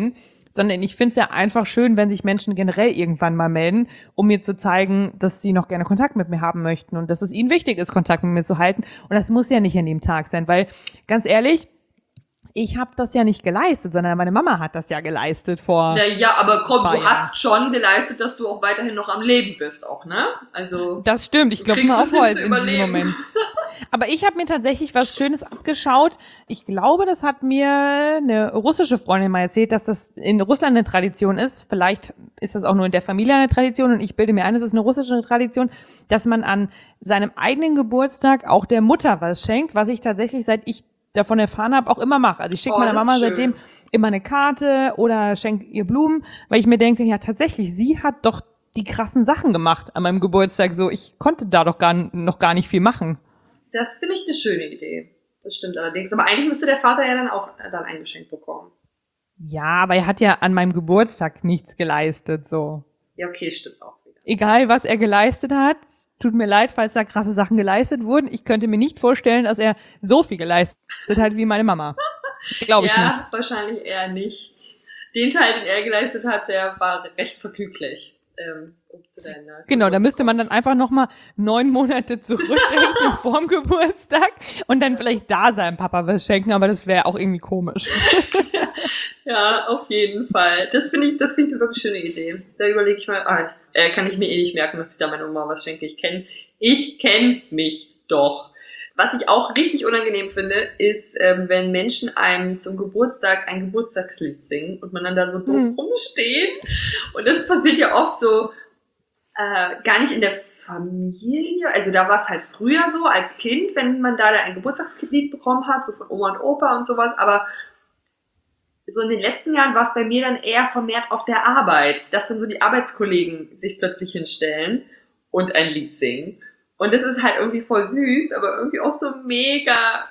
sondern ich finde es ja einfach schön, wenn sich Menschen generell irgendwann mal melden, um mir zu zeigen, dass sie noch gerne Kontakt mit mir haben möchten und dass es ihnen wichtig ist, Kontakt mit mir zu halten. Und das muss ja nicht an dem Tag sein, weil ganz ehrlich, ich habe das ja nicht geleistet, sondern meine Mama hat das ja geleistet vor. Naja, aber komm, paar du hast schon geleistet, dass du auch weiterhin noch am Leben bist, auch, ne? Also. Das stimmt, ich glaube mal auf Holz in diesem Moment. Aber ich habe mir tatsächlich was Schönes abgeschaut. Ich glaube, das hat mir eine russische Freundin mal erzählt, dass das in Russland eine Tradition ist. Vielleicht ist das auch nur in der Familie eine Tradition und ich bilde mir ein, es ist eine russische Tradition, dass man an seinem eigenen Geburtstag auch der Mutter was schenkt, was ich tatsächlich, seit ich davon erfahren habe, auch immer mache. Also ich schicke meiner Mama seitdem immer eine Karte oder schenke ihr Blumen, weil ich mir denke, ja tatsächlich, sie hat doch die krassen Sachen gemacht an meinem Geburtstag. So, ich konnte da doch noch gar nicht viel machen. Das finde ich eine schöne Idee. Das stimmt allerdings. Aber eigentlich müsste der Vater ja dann auch dann ein Geschenk bekommen. Ja, aber er hat ja an meinem Geburtstag nichts geleistet, so. Ja, okay, stimmt auch wieder. Egal, was er geleistet hat, es tut mir leid, falls da krasse Sachen geleistet wurden. Ich könnte mir nicht vorstellen, dass er so viel geleistet hat wie meine Mama. Glaube ich nicht. Ja, wahrscheinlich eher nicht. Den Teil, den er geleistet hat, der war recht vergnüglich. Genau, da müsste man dann einfach nochmal 9 Monate zurückrechnen vorm Geburtstag und dann vielleicht da seinem Papa was schenken, aber das wäre auch irgendwie komisch. Ja, auf jeden Fall. Das finde ich eine wirklich schöne Idee. Da überlege ich mal, kann ich mir eh nicht merken, dass ich da meiner Oma was schenke. Ich kenn mich doch. Was ich auch richtig unangenehm finde, ist, wenn Menschen einem zum Geburtstag ein Geburtstagslied singen und man dann da so doof rumsteht. Und das passiert ja oft so gar nicht in der Familie. Also da war es halt früher so als Kind, wenn man da ein Geburtstagslied bekommen hat, so von Oma und Opa und sowas. Aber so in den letzten Jahren war es bei mir dann eher vermehrt auf der Arbeit, dass dann so die Arbeitskollegen sich plötzlich hinstellen und ein Lied singen. Und das ist halt irgendwie voll süß, aber irgendwie auch so mega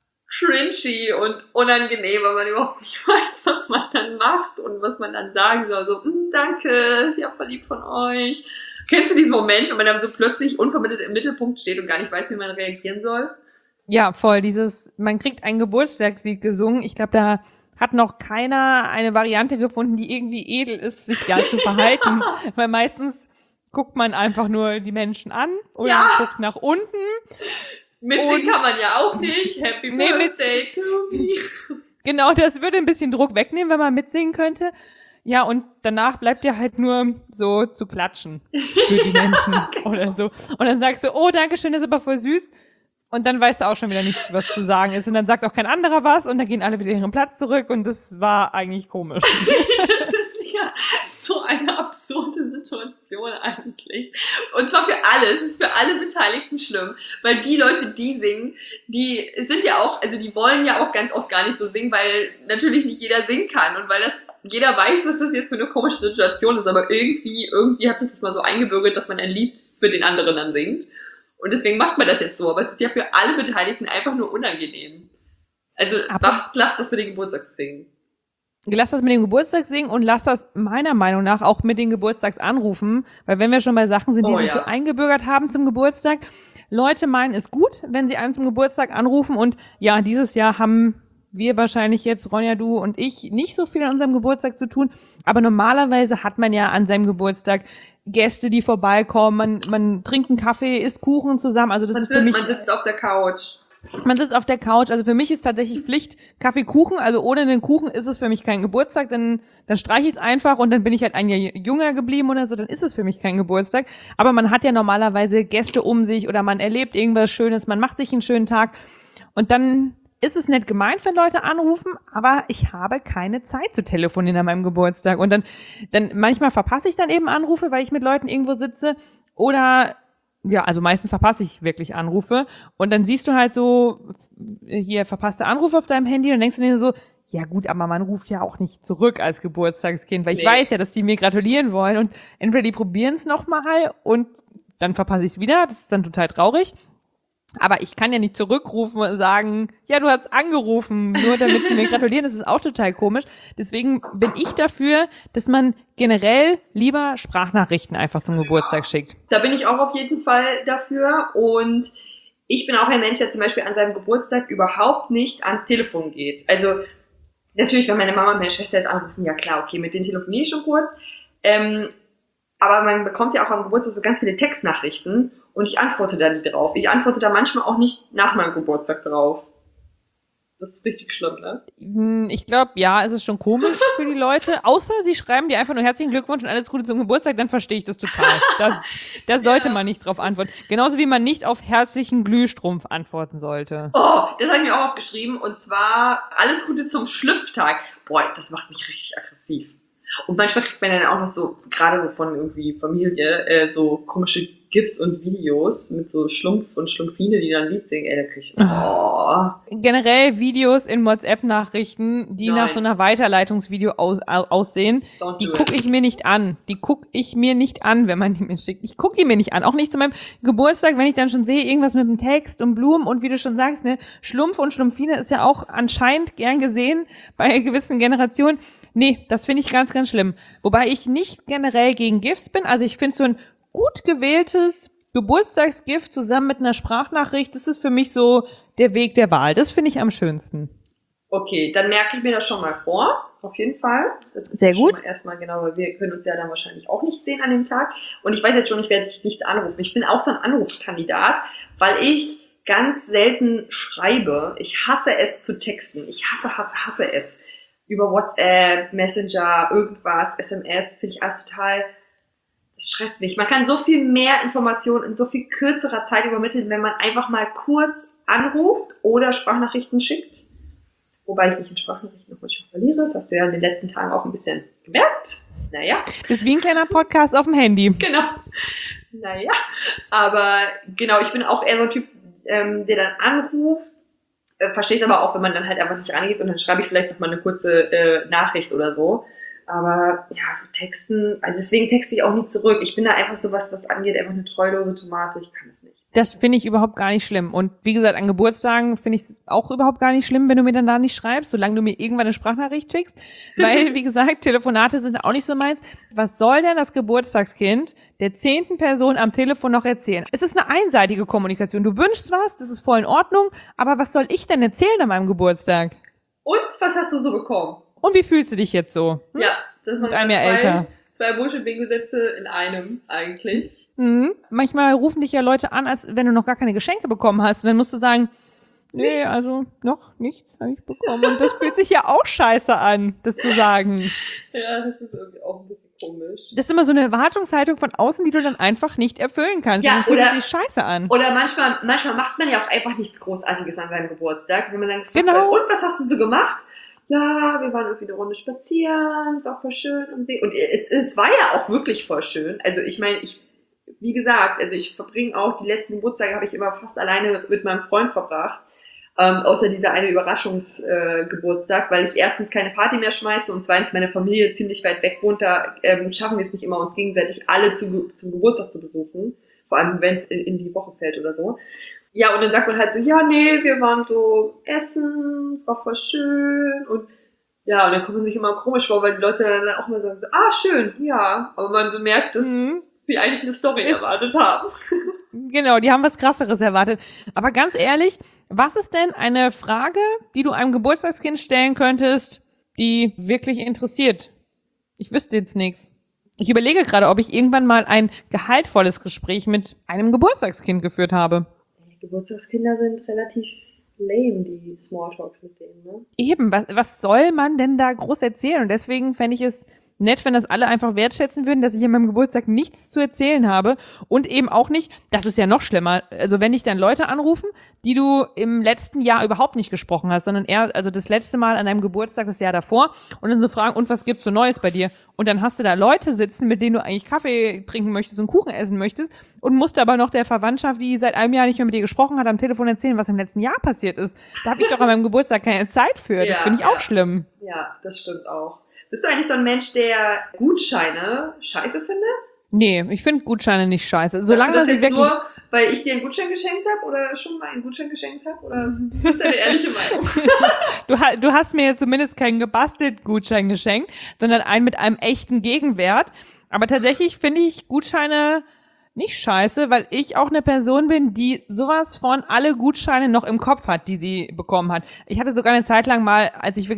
cringy und unangenehm, weil man überhaupt nicht weiß, was man dann macht und was man dann sagen soll. So, danke, ja, voll lieb von euch. Kennst du diesen Moment, wenn man dann so plötzlich unvermittelt im Mittelpunkt steht und gar nicht weiß, wie man reagieren soll? Ja, voll. Man kriegt ein Geburtstagslied gesungen. Ich glaube, da hat noch keiner eine Variante gefunden, die irgendwie edel ist, sich da zu verhalten. Weil meistens guckt man einfach nur die Menschen an oder guckt nach unten. Mitsingen kann man ja auch nicht. Happy Birthday to me. Genau, das würde ein bisschen Druck wegnehmen, wenn man mitsingen könnte. Ja, und danach bleibt ja halt nur so zu klatschen für die Menschen oder so. Und dann sagst du, oh, danke schön, das ist aber voll süß. Und dann weißt du auch schon wieder nicht, was zu sagen ist. Und dann sagt auch kein anderer was und dann gehen alle wieder ihren Platz zurück und das war eigentlich komisch. Das ist ja so eine absurde Situation eigentlich. Und zwar für alle. Es ist für alle Beteiligten schlimm. Weil die Leute, die singen, die sind ja auch, also die wollen ja auch ganz oft gar nicht so singen, weil natürlich nicht jeder singen kann und weil jeder weiß, was das jetzt für eine komische Situation ist, aber irgendwie hat sich das mal so eingebürgert, dass man ein Lied für den anderen dann singt. Und deswegen macht man das jetzt so, aber es ist ja für alle Beteiligten einfach nur unangenehm. Also lass das mit dem Geburtstag singen. Lass das mit dem Geburtstag singen und lass das meiner Meinung nach auch mit den Geburtstagsanrufen, weil wenn wir schon bei Sachen sind, die sich so eingebürgert haben zum Geburtstag, Leute meinen es gut, wenn sie einen zum Geburtstag anrufen und ja, dieses Jahr haben wir wahrscheinlich jetzt, Ronja, du und ich, nicht so viel an unserem Geburtstag zu tun, aber normalerweise hat man ja an seinem Geburtstag Gäste, die vorbeikommen, man trinkt einen Kaffee, isst Kuchen zusammen, also das ist für mich... Man sitzt auf der Couch. Man sitzt auf der Couch, also für mich ist tatsächlich Pflicht Kaffee, Kuchen, also ohne den Kuchen ist es für mich kein Geburtstag, dann streiche ich es einfach und dann bin ich halt ein Jahr jünger geblieben oder so, dann ist es für mich kein Geburtstag, aber man hat ja normalerweise Gäste um sich oder man erlebt irgendwas Schönes, man macht sich einen schönen Tag und dann ist es nett gemeint, wenn Leute anrufen, aber ich habe keine Zeit zu telefonieren an meinem Geburtstag und dann manchmal verpasse ich dann eben Anrufe, weil ich mit Leuten irgendwo sitze oder ja, also meistens verpasse ich wirklich Anrufe und dann siehst du halt so hier verpasste Anrufe auf deinem Handy und denkst du dir so, ja gut, aber man ruft ja auch nicht zurück als Geburtstagskind, weil ich weiß ja, dass die mir gratulieren wollen und entweder die probieren es nochmal und dann verpasse ich es wieder, das ist dann total traurig. Aber ich kann ja nicht zurückrufen und sagen, ja, du hast angerufen, nur damit sie mir gratulieren. Das ist auch total komisch. Deswegen bin ich dafür, dass man generell lieber Sprachnachrichten einfach zum Geburtstag schickt. Da bin ich auch auf jeden Fall dafür. Und ich bin auch ein Mensch, der zum Beispiel an seinem Geburtstag überhaupt nicht ans Telefon geht. Also Natürlich, wenn meine Mama und meine Schwester jetzt anrufen, ja klar, okay, mit denen telefoniere ich schon kurz. Aber man bekommt ja auch am Geburtstag so ganz viele Textnachrichten und ich antworte da nie drauf. Ich antworte da manchmal auch nicht nach meinem Geburtstag drauf. Das ist richtig schlimm, ne? Ich glaube, ja, es ist schon komisch für die Leute. Außer sie schreiben dir einfach nur herzlichen Glückwunsch und alles Gute zum Geburtstag, dann verstehe ich das total. Da sollte man nicht drauf antworten. Genauso wie man nicht auf herzlichen Glühstrumpf antworten sollte. Oh, das habe ich mir auch aufgeschrieben. Und zwar alles Gute zum Schlüpftag. Boah, das macht mich richtig aggressiv. Und manchmal kriegt man dann auch noch so, gerade so von irgendwie Familie, so komische GIFs und Videos mit so Schlumpf und Schlumpfine, die dann ein Lied singen. Da krieg ich, Generell Videos in WhatsApp-Nachrichten, die nach so einer Weiterleitungsvideo aussehen, die gucke ich mir nicht an. Die gucke ich mir nicht an, wenn man die mir schickt. Ich gucke die mir nicht an. Auch nicht zu meinem Geburtstag, wenn ich dann schon sehe, irgendwas mit dem Text und Blumen und wie du schon sagst, ne, Schlumpf und Schlumpfine ist ja auch anscheinend gern gesehen bei gewissen Generationen. Nee, das finde ich ganz, ganz schlimm. Wobei ich nicht generell gegen GIFs bin. Also ich finde so ein gut gewähltes Geburtstagsgift zusammen mit einer Sprachnachricht, das ist für mich so der Weg der Wahl. Das finde ich am schönsten. Okay, dann merke ich mir das schon mal vor. Auf jeden Fall. Das ist sehr gut. Erstmal genau, weil wir können uns ja dann wahrscheinlich auch nicht sehen an dem Tag. Und ich weiß jetzt schon, ich werde dich nicht anrufen. Ich bin auch so ein Anrufskandidat, weil ich ganz selten schreibe. Ich hasse es zu texten. Ich hasse es. Über WhatsApp, Messenger, irgendwas, SMS, finde ich alles total, das stresst mich. Man kann so viel mehr Informationen in so viel kürzerer Zeit übermitteln, wenn man einfach mal kurz anruft oder Sprachnachrichten schickt. Wobei ich mich in Sprachnachrichten noch manchmal verliere. Das hast du ja in den letzten Tagen auch ein bisschen gemerkt. Naja. Das ist wie ein kleiner Podcast auf dem Handy. Genau. Naja. Aber genau, ich bin auch eher so ein Typ, der dann anruft. Verstehe ich aber auch, wenn man dann halt einfach nicht rangeht und dann schreibe ich vielleicht noch mal eine kurze Nachricht oder so. Aber ja, so Texten, also deswegen texte ich auch nie zurück. Ich bin da einfach so, was das angeht, einfach eine treulose Tomate. Ich kann das nicht. Das finde ich überhaupt gar nicht schlimm. Und wie gesagt, an Geburtstagen finde ich es auch überhaupt gar nicht schlimm, wenn du mir dann da nicht schreibst, solange du mir irgendwann eine Sprachnachricht schickst. Weil, wie gesagt, Telefonate sind auch nicht so meins. Was soll denn das Geburtstagskind der 10. Person am Telefon noch erzählen? Es ist eine einseitige Kommunikation. Du wünschst was, das ist voll in Ordnung. Aber was soll ich denn erzählen an meinem Geburtstag? Und was hast du so bekommen? Und wie fühlst du dich jetzt so? Ja, das mit einem Jahr älter. Zwei Bullshit-Bingo-Sätze in einem eigentlich. Manchmal rufen dich ja Leute an, als wenn du noch gar keine Geschenke bekommen hast. Und dann musst du sagen, nee, also noch nichts habe ich bekommen. Und das fühlt sich ja auch scheiße an, das zu sagen. Ja, das ist irgendwie auch ein bisschen komisch. Das ist immer so eine Erwartungshaltung von außen, die du dann einfach nicht erfüllen kannst. Ja, und dann fühlt sich scheiße an. Oder manchmal macht man ja auch einfach nichts Großartiges an seinem Geburtstag. Wenn man dann gefragt Genau. wird, und was hast du so gemacht? Ja, wir waren irgendwie eine Runde spazieren, war voll schön am See. Und es war ja auch wirklich voll schön. Also ich meine, wie gesagt, also ich verbringe auch die letzten Geburtstage, habe ich immer fast alleine mit meinem Freund verbracht. Außer dieser eine Überraschungsgeburtstag, weil ich erstens keine Party mehr schmeiße und zweitens meine Familie ziemlich weit weg wohnt. Da schaffen wir es nicht immer, uns gegenseitig alle zum Geburtstag zu besuchen. Vor allem, wenn es in die Woche fällt oder so. Ja, und dann sagt man halt so, ja, nee, wir waren so essen, es war voll schön und ja, und dann kommt man sich immer komisch vor, weil die Leute dann auch immer sagen so, schön, ja, aber man so merkt, dass sie eigentlich eine Story erwartet haben. Genau, die haben was Krasseres erwartet. Aber ganz ehrlich, was ist denn eine Frage, die du einem Geburtstagskind stellen könntest, die wirklich interessiert? Ich wüsste jetzt nichts. Ich überlege gerade, ob ich irgendwann mal ein gehaltvolles Gespräch mit einem Geburtstagskind geführt habe. Geburtstagskinder sind relativ lame, die Smalltalks mit denen, ne? Eben, was soll man denn da groß erzählen? Und deswegen fände ich es nett, wenn das alle einfach wertschätzen würden, dass ich an meinem Geburtstag nichts zu erzählen habe und eben auch nicht, das ist ja noch schlimmer, also wenn dich dann Leute anrufen, die du im letzten Jahr überhaupt nicht gesprochen hast, sondern eher, also das letzte Mal an deinem Geburtstag, das Jahr davor und dann so fragen, und was gibt's so Neues bei dir? Und dann hast du da Leute sitzen, mit denen du eigentlich Kaffee trinken möchtest und Kuchen essen möchtest und musst aber noch der Verwandtschaft, die seit einem Jahr nicht mehr mit dir gesprochen hat, am Telefon erzählen, was im letzten Jahr passiert ist. Da habe ich doch an meinem Geburtstag keine Zeit für. Das finde ich auch schlimm. Ja, das stimmt auch. Bist du eigentlich so ein Mensch, der Gutscheine scheiße findet? Nee, ich finde Gutscheine nicht scheiße. Solange das sie jetzt wirklich nur, weil ich dir einen Gutschein geschenkt habe oder schon mal einen Gutschein geschenkt habe? Oder was ist deine ehrliche Meinung? Du hast mir jetzt zumindest keinen gebastelten Gutschein geschenkt, sondern einen mit einem echten Gegenwert. Aber tatsächlich finde ich Gutscheine nicht scheiße, weil ich auch eine Person bin, die sowas von alle Gutscheine noch im Kopf hat, die sie bekommen hat. Ich hatte sogar eine Zeit lang mal, als ich wirklich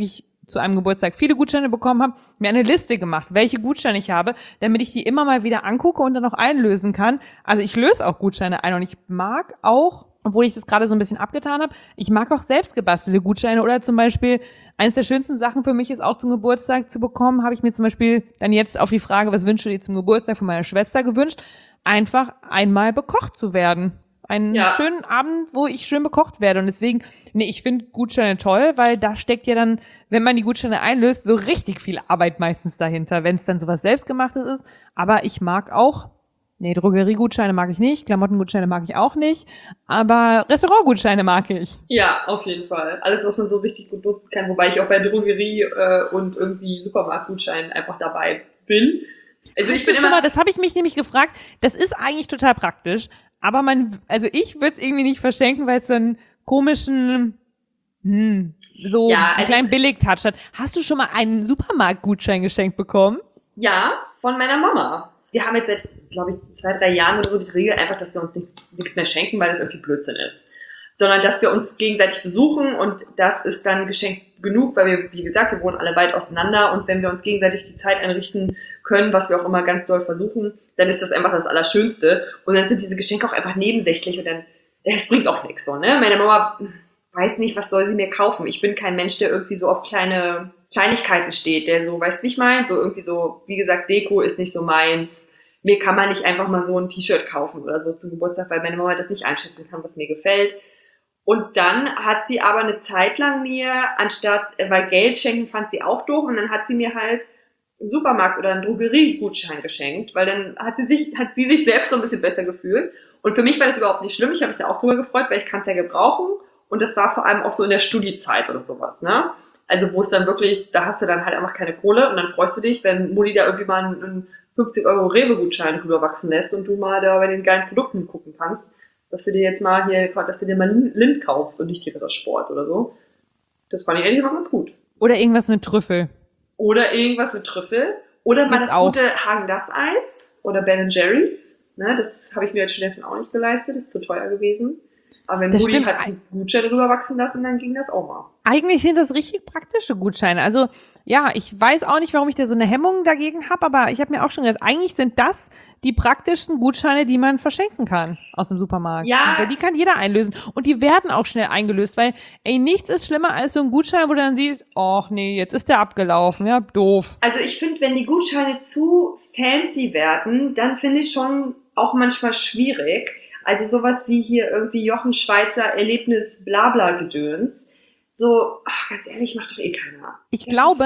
zu einem Geburtstag viele Gutscheine bekommen habe, mir eine Liste gemacht, welche Gutscheine ich habe, damit ich die immer mal wieder angucke und dann auch einlösen kann. Also ich löse auch Gutscheine ein und ich mag auch, obwohl ich das gerade so ein bisschen abgetan habe, ich mag auch selbst gebastelte Gutscheine oder zum Beispiel, eines der schönsten Sachen für mich ist auch zum Geburtstag zu bekommen, habe ich mir zum Beispiel dann jetzt auf die Frage, was wünschst du dir zum Geburtstag von meiner Schwester gewünscht, einfach einmal bekocht zu werden. Einen schönen Abend, wo ich schön bekocht werde. Und deswegen, ich finde Gutscheine toll, weil da steckt ja dann, wenn man die Gutscheine einlöst, so richtig viel Arbeit meistens dahinter, wenn es dann sowas Selbstgemachtes ist. Aber ich mag auch, Drogeriegutscheine mag ich nicht, Klamottengutscheine mag ich auch nicht, aber Restaurantgutscheine mag ich. Ja, auf jeden Fall. Alles, was man so richtig gut nutzen kann, wobei ich auch bei Drogerie und irgendwie Supermarktgutscheinen einfach dabei bin. Also ich bin immer, das habe ich mich nämlich gefragt, das ist eigentlich total praktisch, aber ich würde es irgendwie nicht verschenken, weil es so einen komischen, einen kleinen Billig-Touch hat. Hast du schon mal einen Supermarktgutschein geschenkt bekommen? Ja, von meiner Mama. Wir haben jetzt seit, glaube ich, 2-3 Jahren oder so die Regel einfach, dass wir uns nichts mehr schenken, weil das irgendwie Blödsinn ist. Sondern, dass wir uns gegenseitig besuchen und das ist dann Geschenk genug, weil wir, wie gesagt, wir wohnen alle weit auseinander und wenn wir uns gegenseitig die Zeit einrichten können, was wir auch immer ganz doll versuchen, dann ist das einfach das Allerschönste und dann sind diese Geschenke auch einfach nebensächlich und dann, es bringt auch nichts so, ne? Meine Mama weiß nicht, was soll sie mir kaufen. Ich bin kein Mensch, der irgendwie so auf kleine Kleinigkeiten steht, der so, weißt du, wie ich meine? So irgendwie so, wie gesagt, Deko ist nicht so meins. Mir kann man nicht einfach mal so ein T-Shirt kaufen oder so zum Geburtstag, weil meine Mama das nicht einschätzen kann, was mir gefällt. Und dann hat sie aber eine Zeit lang mir, weil Geld schenken fand sie auch doof, und dann hat sie mir halt einen Supermarkt oder einen Drogeriegutschein geschenkt, weil dann hat sie sich selbst so ein bisschen besser gefühlt. Und für mich war das überhaupt nicht schlimm, ich habe mich da auch drüber gefreut, weil ich kann es ja gebrauchen. Und das war vor allem auch so in der Studiezeit oder sowas, ne? Also wo es dann wirklich, da hast du dann halt einfach keine Kohle und dann freust du dich, wenn Mutti da irgendwie mal einen 50 € Rewe-Gutschein rüberwachsen lässt und du mal da bei den geilen Produkten gucken kannst, dass du dir mal Lind kaufst und nicht die Rittersport oder so. Das fand ich eigentlich immer ganz gut. Oder irgendwas mit Trüffel. Oder mal das gute Häagen-Dazs-Eis oder Ben & Jerry's. Ne, das habe ich mir als Studentin auch nicht geleistet, das ist zu teuer gewesen. Aber wenn Mutti hat einen Gutschein rüberwachsen lassen, dann ging das auch mal. Eigentlich sind das richtig praktische Gutscheine. Also ja, ich weiß auch nicht, warum ich da so eine Hemmung dagegen habe, aber ich habe mir auch schon gedacht, eigentlich sind das die praktischsten Gutscheine, die man verschenken kann aus dem Supermarkt. Ja. Weil die kann jeder einlösen. Und die werden auch schnell eingelöst, weil nichts ist schlimmer als so ein Gutschein, wo du dann siehst, ach nee, jetzt ist der abgelaufen, ja, doof. Also ich finde, wenn die Gutscheine zu fancy werden, dann finde ich schon auch manchmal schwierig. Also sowas wie hier irgendwie Jochen Schweizer Erlebnis Blabla-Gedöns. So, ganz ehrlich, macht doch eh keiner. Ich glaube,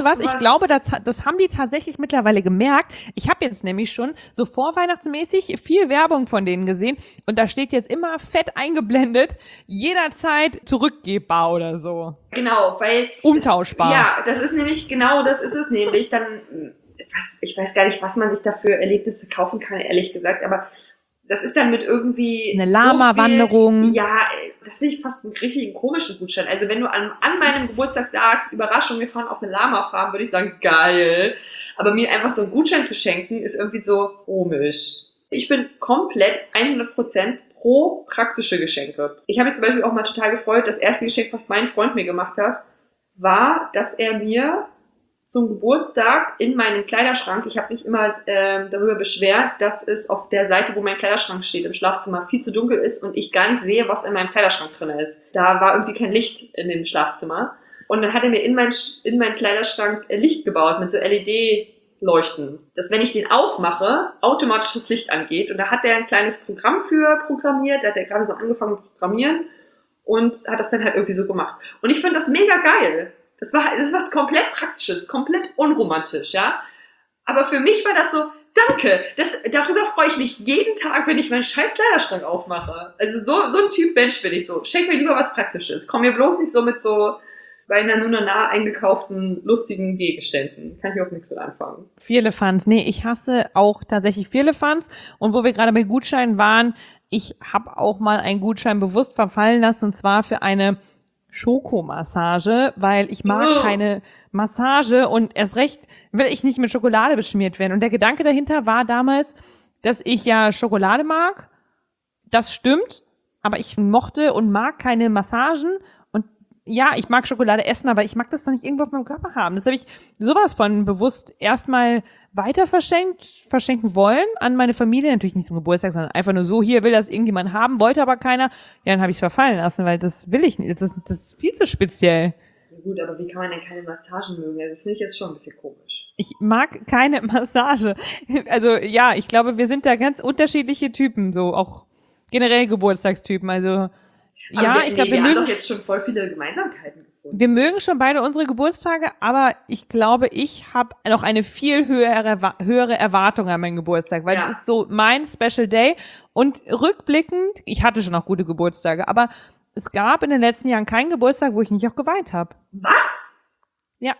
das haben die tatsächlich mittlerweile gemerkt. Ich habe jetzt nämlich schon so vorweihnachtsmäßig viel Werbung von denen gesehen und da steht jetzt immer fett eingeblendet, jederzeit zurückgebbar oder so. Genau, weil... Umtauschbar. Das ist es nämlich. Dann, ich weiß gar nicht, was man sich da für Erlebnisse kaufen kann, ehrlich gesagt, aber... Das ist dann mit irgendwie... Eine Lama-Wanderung. So ja, das finde ich fast einen richtigen komischen Gutschein. Also wenn du an meinem Geburtstag sagst, Überraschung, wir fahren auf eine Lama-Farm, würde ich sagen, geil. Aber mir einfach so einen Gutschein zu schenken, ist irgendwie so komisch. Ich bin komplett 100% pro praktische Geschenke. Ich habe mich zum Beispiel auch mal total gefreut, das erste Geschenk, was mein Freund mir gemacht hat, war, dass er mir zum Geburtstag in meinen Kleiderschrank, ich habe mich immer darüber beschwert, dass es auf der Seite, wo mein Kleiderschrank steht, im Schlafzimmer viel zu dunkel ist und ich gar nicht sehe, was in meinem Kleiderschrank drin ist. Da war irgendwie kein Licht in dem Schlafzimmer. Und dann hat er mir in meinen Kleiderschrank Licht gebaut mit so LED-Leuchten, dass wenn ich den aufmache, automatisch das Licht angeht. Und da hat er ein kleines Programm für programmiert, da hat er gerade so angefangen zu programmieren und hat das dann halt irgendwie so gemacht. Und ich fand das mega geil. Das ist was komplett Praktisches, komplett unromantisch, ja. Aber für mich war das so, danke, darüber freue ich mich jeden Tag, wenn ich meinen scheiß Kleiderschrank aufmache. Also so ein Typ Mensch bin ich so. Schenk mir lieber was Praktisches. Komm mir bloß nicht so mit so beinahe nur nah eingekauften, lustigen Gegenständen. Kann ich auch nichts mit anfangen. Vierlefanz. Nee, ich hasse auch tatsächlich Vierlefanz. Und wo wir gerade bei Gutscheinen waren, ich habe auch mal einen Gutschein bewusst verfallen lassen, und zwar für eine Schokomassage, weil ich mag keine Massage und erst recht will ich nicht mit Schokolade beschmiert werden. Und der Gedanke dahinter war damals, dass ich ja Schokolade mag. Das stimmt, aber ich mochte und mag keine Massagen. Und ja, ich mag Schokolade essen, aber ich mag das doch nicht irgendwo auf meinem Körper haben. Das habe ich sowas von bewusst erstmal weiter verschenken wollen an meine Familie. Natürlich nicht zum Geburtstag, sondern einfach nur so, hier will das irgendjemand haben, wollte aber keiner. Ja, dann habe ich es verfallen lassen, weil das will ich nicht. Das ist viel zu speziell. Ja, gut, aber wie kann man denn keine Massagen mögen? Also das finde ich jetzt schon ein bisschen komisch. Ich mag keine Massage. Also ja, ich glaube, wir sind da ganz unterschiedliche Typen, so auch generell Geburtstagstypen. Also Aber ja, ich glaube, wir haben doch jetzt schon voll viele Gemeinsamkeiten gefunden. wir mögen schon beide unsere Geburtstage, aber ich glaube, ich habe noch eine viel höhere Erwartung an meinen Geburtstag, weil es ist so mein Special Day. Und rückblickend, ich hatte schon auch gute Geburtstage, aber es gab in den letzten Jahren keinen Geburtstag, wo ich nicht auch geweint habe. Was? Ja.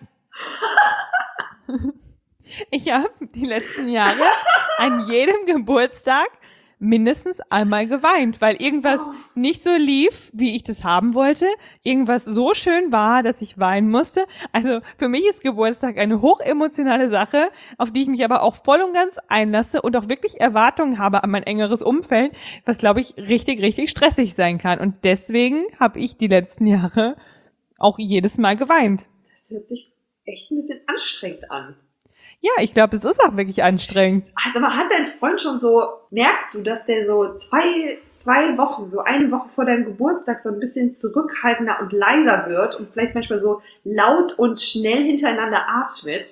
Ich habe die letzten Jahre an jedem Geburtstag mindestens einmal geweint, weil irgendwas nicht so lief, wie ich das haben wollte. Irgendwas so schön war, dass ich weinen musste. Also für mich ist Geburtstag eine hochemotionale Sache, auf die ich mich aber auch voll und ganz einlasse und auch wirklich Erwartungen habe an mein engeres Umfeld, was, glaube ich, richtig, richtig stressig sein kann. Und deswegen habe ich die letzten Jahre auch jedes Mal geweint. Das hört sich echt ein bisschen anstrengend an. Ja, ich glaube, es ist auch wirklich anstrengend. Also man hat dein Freund schon so, merkst du, dass der so zwei Wochen, so eine Woche vor deinem Geburtstag so ein bisschen zurückhaltender und leiser wird und vielleicht manchmal so laut und schnell hintereinander atmet?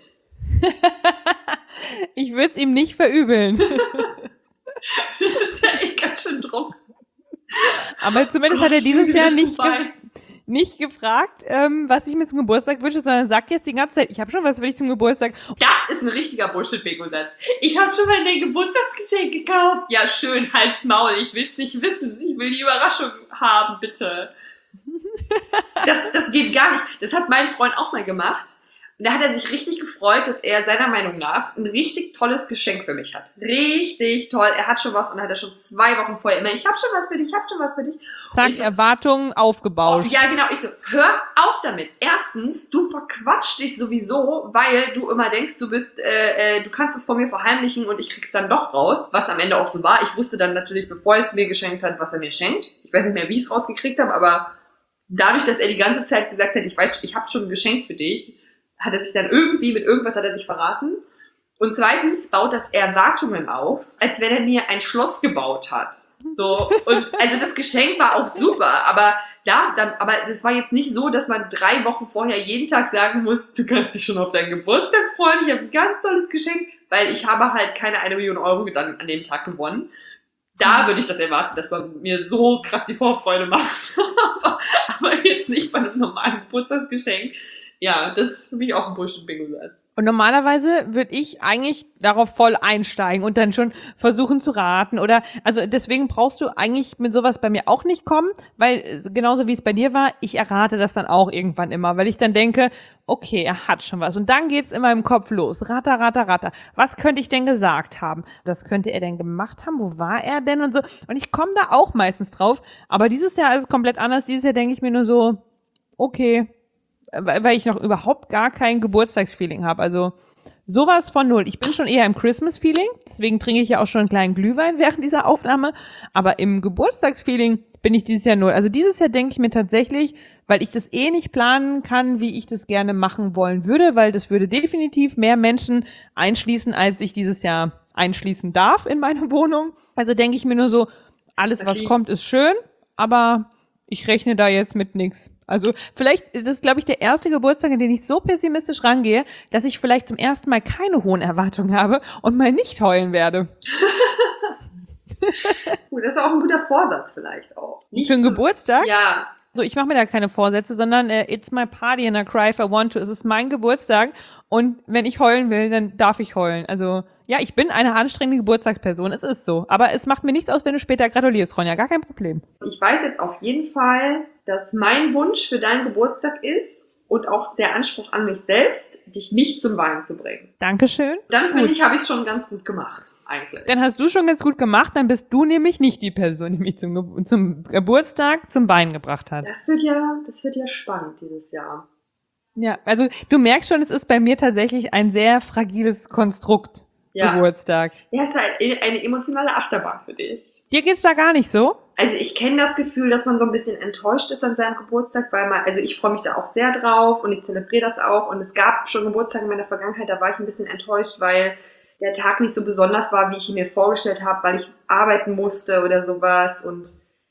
Ich würde es ihm nicht verübeln. Das ist ja echt ganz schön Druck. Aber zumindest hat er dieses Jahr nicht gefragt, was ich mir zum Geburtstag wünsche, sondern sagt jetzt die ganze Zeit, ich habe schon was für dich zum Geburtstag. Das ist ein richtiger Bullshit-Bingo-Satz. Ich habe schon mal dein Geburtstagsgeschenk gekauft. Ja, schön, halt's Maul, ich will's nicht wissen. Ich will die Überraschung haben, bitte. Das geht gar nicht. Das hat mein Freund auch mal gemacht. Und da hat er sich richtig gefreut, dass er seiner Meinung nach ein richtig tolles Geschenk für mich hat. Richtig toll. Er hat schon was und dann hat er schon 2 Wochen vorher immer, ich habe schon was für dich, ich habe schon was für dich. Zack, so, Erwartungen aufgebaut. Oh, ja, genau. Ich so, hör auf damit. Erstens, du verquatschst dich sowieso, weil du immer denkst, du kannst es vor mir verheimlichen und ich krieg's dann doch raus, was am Ende auch so war. Ich wusste dann natürlich, bevor er es mir geschenkt hat, was er mir schenkt. Ich weiß nicht mehr, wie ich es rausgekriegt habe, aber dadurch, dass er die ganze Zeit gesagt hat, ich weiß, ich habe schon ein Geschenk für dich, hat er sich dann irgendwie, mit irgendwas hat er sich verraten. Und zweitens baut das Erwartungen auf, als wenn er mir ein Schloss gebaut hat. So, und also das Geschenk war auch super, aber das war jetzt nicht so, dass man 3 Wochen vorher jeden Tag sagen muss, du kannst dich schon auf deinen Geburtstag freuen, ich habe ein ganz tolles Geschenk, weil ich habe halt keine 1 Million Euro dann an dem Tag gewonnen. Da würde ich das erwarten, dass man mir so krass die Vorfreude macht. aber jetzt nicht bei einem normalen Geburtstagsgeschenk. Ja, das ist für mich auch ein Bullshit-Bingo-Satz. Und normalerweise würde ich eigentlich darauf voll einsteigen und dann schon versuchen zu raten also deswegen brauchst du eigentlich mit sowas bei mir auch nicht kommen, weil genauso wie es bei dir war, ich errate das dann auch irgendwann immer, weil ich dann denke, okay, er hat schon was. Und dann geht's immer im Kopf los. Ratter. Was könnte ich denn gesagt haben? Was könnte er denn gemacht haben? Wo war er denn? Und so. Und ich komme da auch meistens drauf. Aber dieses Jahr ist es komplett anders. Dieses Jahr denke ich mir nur so, okay, weil ich noch überhaupt gar kein Geburtstagsfeeling habe. Also sowas von 0. Ich bin schon eher im Christmas-Feeling, deswegen trinke ich ja auch schon einen kleinen Glühwein während dieser Aufnahme, aber im Geburtstagsfeeling bin ich dieses Jahr 0. Also dieses Jahr denke ich mir tatsächlich, weil ich das nicht planen kann, wie ich das gerne machen wollen würde, weil das würde definitiv mehr Menschen einschließen, als ich dieses Jahr einschließen darf in meine Wohnung. Also denke ich mir nur so, alles was kommt ist schön, aber ich rechne da jetzt mit nichts. Also vielleicht, das ist, glaube ich, der erste Geburtstag, in den ich so pessimistisch rangehe, dass ich vielleicht zum ersten Mal keine hohen Erwartungen habe und mal nicht heulen werde. Gut, das ist auch ein guter Vorsatz vielleicht auch. Nicht für einen Geburtstag? Ja. So, ich mache mir da keine Vorsätze, sondern it's my party and I cry if I want to. Es ist mein Geburtstag und wenn ich heulen will, dann darf ich heulen. Also ja, ich bin eine anstrengende Geburtstagsperson, es ist so. Aber es macht mir nichts aus, wenn du später gratulierst, Ronja, gar kein Problem. Ich weiß jetzt auf jeden Fall, dass mein Wunsch für deinen Geburtstag ist und auch der Anspruch an mich selbst, dich nicht zum Weinen zu bringen. Dankeschön. Dann finde ich, habe ich es schon ganz gut gemacht, eigentlich. Dann hast du schon ganz gut gemacht, dann bist du nämlich nicht die Person, die mich zum Geburtstag zum Weinen gebracht hat. Das wird ja spannend dieses Jahr. Ja, also du merkst schon, es ist bei mir tatsächlich ein sehr fragiles Konstrukt, Geburtstag. Ja, es ist halt eine emotionale Achterbahn für dich. Dir geht's da gar nicht so? Also ich kenne das Gefühl, dass man so ein bisschen enttäuscht ist an seinem Geburtstag, weil also ich freue mich da auch sehr drauf und ich zelebriere das auch. Und es gab schon Geburtstage in meiner Vergangenheit, da war ich ein bisschen enttäuscht, weil der Tag nicht so besonders war, wie ich ihn mir vorgestellt habe, weil ich arbeiten musste oder sowas und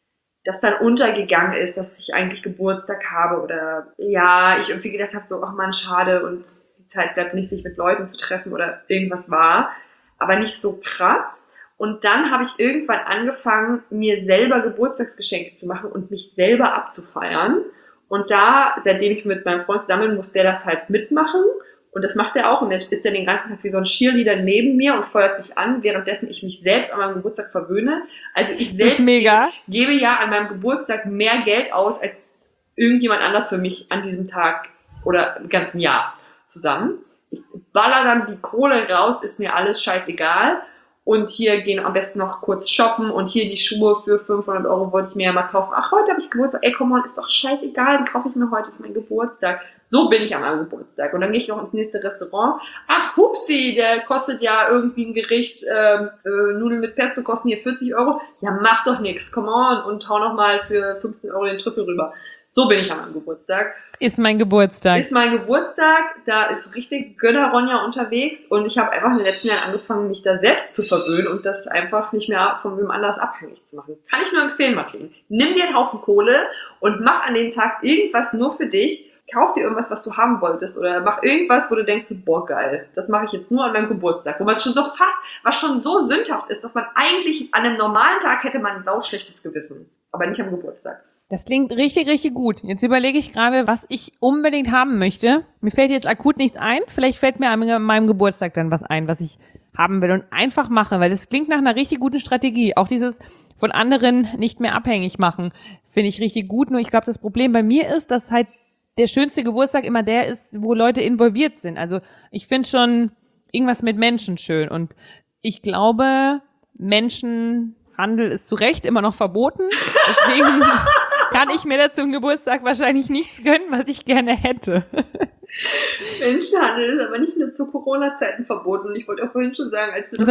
das dann untergegangen ist, dass ich eigentlich Geburtstag habe oder ja, ich irgendwie gedacht habe, so, ach man, schade und die Zeit bleibt nicht, sich mit Leuten zu treffen oder irgendwas war, aber nicht so krass. Und dann habe ich irgendwann angefangen, mir selber Geburtstagsgeschenke zu machen und mich selber abzufeiern. Und da, seitdem ich mit meinem Freund zusammen bin, muss der das halt mitmachen. Und das macht er auch. Und jetzt ist er den ganzen Tag wie so ein Cheerleader neben mir und feuert mich an, währenddessen ich mich selbst an meinem Geburtstag verwöhne. Also ich selbst gebe ja an meinem Geburtstag mehr Geld aus, als irgendjemand anders für mich an diesem Tag oder im ganzen Jahr zusammen. Ich baller dann die Kohle raus, ist mir alles scheißegal. Und hier gehen am besten noch kurz shoppen und hier die Schuhe für 500 € wollte ich mir ja mal kaufen. Ach, heute habe ich Geburtstag. Ey, komm on, ist doch scheißegal, die kaufe ich mir heute, ist mein Geburtstag. So bin ich an meinem Geburtstag. Und dann gehe ich noch ins nächste Restaurant. Ach, hupsi, der kostet ja irgendwie ein Gericht, Nudeln mit Pesto kosten hier 40 €. Ja, mach doch nix, come on. Und hau noch mal für 15 € den Trüffel rüber. So bin ich an meinem Geburtstag. Ist mein Geburtstag. Ist mein Geburtstag, da ist richtig Gönner-Ronja unterwegs und ich habe einfach in den letzten Jahren angefangen, mich da selbst zu verwöhnen und das einfach nicht mehr von wem anders abhängig zu machen. Kann ich nur empfehlen, Martin. Nimm dir einen Haufen Kohle und mach an dem Tag irgendwas nur für dich. Kauf dir irgendwas, was du haben wolltest oder mach irgendwas, wo du denkst, boah, geil, das mache ich jetzt nur an meinem Geburtstag. Wo man schon so was schon so sündhaft ist, dass man eigentlich an einem normalen Tag hätte man ein sauschlechtes Gewissen, aber nicht am Geburtstag. Das klingt richtig, richtig gut. Jetzt überlege ich gerade, was ich unbedingt haben möchte. Mir fällt jetzt akut nichts ein. Vielleicht fällt mir an meinem Geburtstag dann was ein, was ich haben will und einfach mache, weil das klingt nach einer richtig guten Strategie. Auch dieses von anderen nicht mehr abhängig machen, finde ich richtig gut. Nur ich glaube, das Problem bei mir ist, dass halt der schönste Geburtstag immer der ist, wo Leute involviert sind. Also ich finde schon irgendwas mit Menschen schön und ich glaube, Menschenhandel ist zu Recht immer noch verboten. Deswegen kann ich mir da zum Geburtstag wahrscheinlich nichts gönnen, was ich gerne hätte. Menschenhandel ist aber nicht nur zu Corona-Zeiten verboten. Und ich wollte auch vorhin schon sagen, als du davon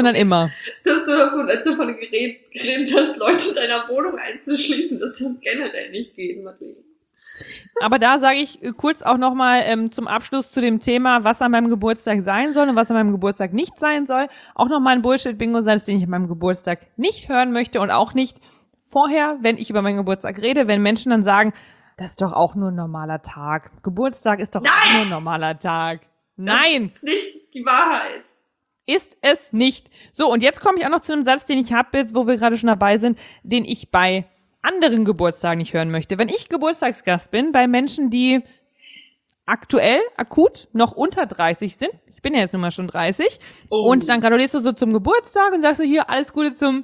geredet hast, Leute in deiner Wohnung einzuschließen, dass das generell nicht geht, Madeleine. Aber da sage ich kurz auch nochmal zum Abschluss zu dem Thema, was an meinem Geburtstag sein soll und was an meinem Geburtstag nicht sein soll. Auch nochmal ein Bullshit-Bingo-Satz, den ich an meinem Geburtstag nicht hören möchte und auch nicht vorher, wenn ich über meinen Geburtstag rede, wenn Menschen dann sagen, das ist doch auch nur ein normaler Tag. Geburtstag ist doch auch nur ein normaler Tag. Nein! Das ist nicht die Wahrheit. Ist es nicht. So, und jetzt komme ich auch noch zu einem Satz, den ich habe jetzt, wo wir gerade schon dabei sind, den ich bei anderen Geburtstagen nicht hören möchte. Wenn ich Geburtstagsgast bin, bei Menschen, die aktuell, akut, noch unter 30 sind, ich bin ja jetzt nun mal schon 30, und dann gratulierst du so zum Geburtstag und sagst du hier, alles Gute zum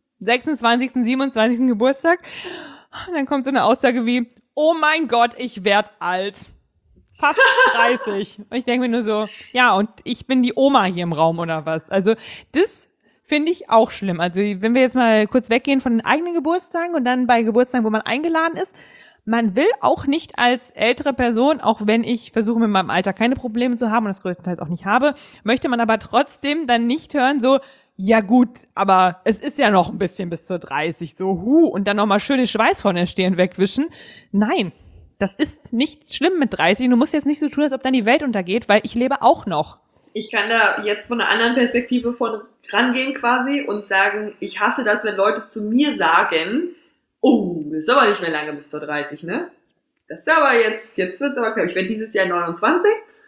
26., 27. Geburtstag. Und dann kommt so eine Aussage wie, oh mein Gott, ich werd alt. Fast 30. Und ich denke mir nur so, ja, und ich bin die Oma hier im Raum oder was. Also das finde ich auch schlimm. Also wenn wir jetzt mal kurz weggehen von den eigenen Geburtstagen und dann bei Geburtstagen, wo man eingeladen ist, man will auch nicht als ältere Person, auch wenn ich versuche mit meinem Alter keine Probleme zu haben und das größtenteils auch nicht habe, möchte man aber trotzdem dann nicht hören so, ja gut, aber es ist ja noch ein bisschen bis zur 30, so und dann nochmal schöne Schweiß von der Stirn wegwischen. Nein, das ist nichts schlimm mit 30. Du musst jetzt nicht so tun, als ob dann die Welt untergeht, weil ich lebe auch noch. Ich kann da jetzt von einer anderen Perspektive von rangehen quasi und sagen, ich hasse das, wenn Leute zu mir sagen, oh, ist aber nicht mehr lange bis zur 30, ne? Das ist aber jetzt wird's aber klar. Ich werde dieses Jahr 29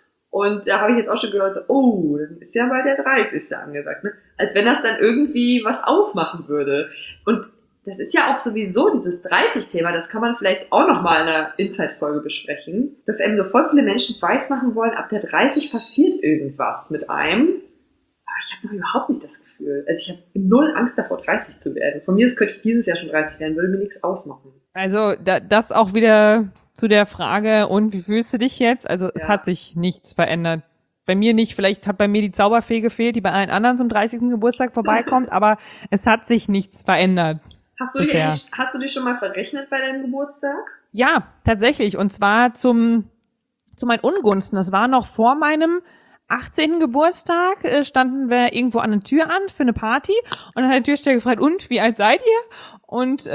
und da habe ich jetzt auch schon gehört, so, oh, dann ist ja bald der 30. angesagt, ne? Als wenn das dann irgendwie was ausmachen würde. Und das ist ja auch sowieso dieses 30-Thema, das kann man vielleicht auch nochmal in einer Inside-Folge besprechen, dass eben so voll viele Menschen weismachen wollen, ab der 30 passiert irgendwas mit einem. Aber ich habe noch überhaupt nicht das Gefühl. Also ich habe null Angst davor, 30 zu werden. Von mir aus könnte ich dieses Jahr schon 30 werden, würde mir nichts ausmachen. Also das auch wieder zu der Frage, und wie fühlst du dich jetzt? Also es hat sich nichts verändert. Bei mir nicht, vielleicht hat bei mir die Zauberfee gefehlt, die bei allen anderen zum 30. Geburtstag vorbeikommt, aber es hat sich nichts verändert. Hast du dich schon mal verrechnet bei deinem Geburtstag? Ja, tatsächlich. Und zwar zu meinen Ungunsten. Das war noch vor meinem 18. Geburtstag standen wir irgendwo an der Tür an für eine Party und dann hat der Türsteher gefragt, und, wie alt seid ihr? Und,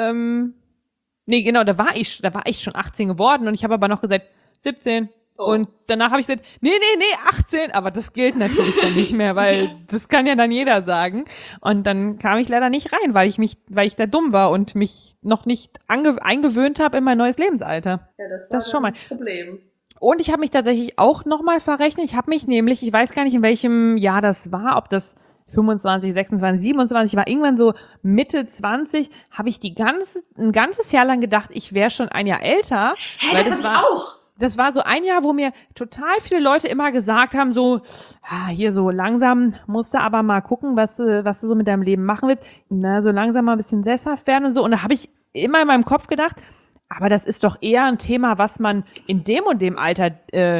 nee, genau, da war ich schon 18 geworden und ich habe aber noch gesagt, 17. Oh. Und danach habe ich gesagt, nee, 18, aber das gilt natürlich dann nicht mehr, weil das kann ja dann jeder sagen. Und dann kam ich leider nicht rein, weil ich da dumm war und mich noch nicht eingewöhnt habe in mein neues Lebensalter. Ja, das Das ist schon mal ein Problem. Und ich habe mich tatsächlich auch nochmal verrechnet. Ich habe mich nämlich, ich weiß gar nicht, in welchem Jahr das war, ob das 25, 26, 27 war, irgendwann so Mitte 20, habe ich ein ganzes Jahr lang gedacht, ich wäre schon ein Jahr älter. Hä, weil das hab ich auch. Das war so ein Jahr, wo mir total viele Leute immer gesagt haben, so, hier so langsam musst du aber mal gucken, was du so mit deinem Leben machen willst. Na, so langsam mal ein bisschen sesshaft werden und so. Und da habe ich immer in meinem Kopf gedacht, aber das ist doch eher ein Thema, was man in dem und dem Alter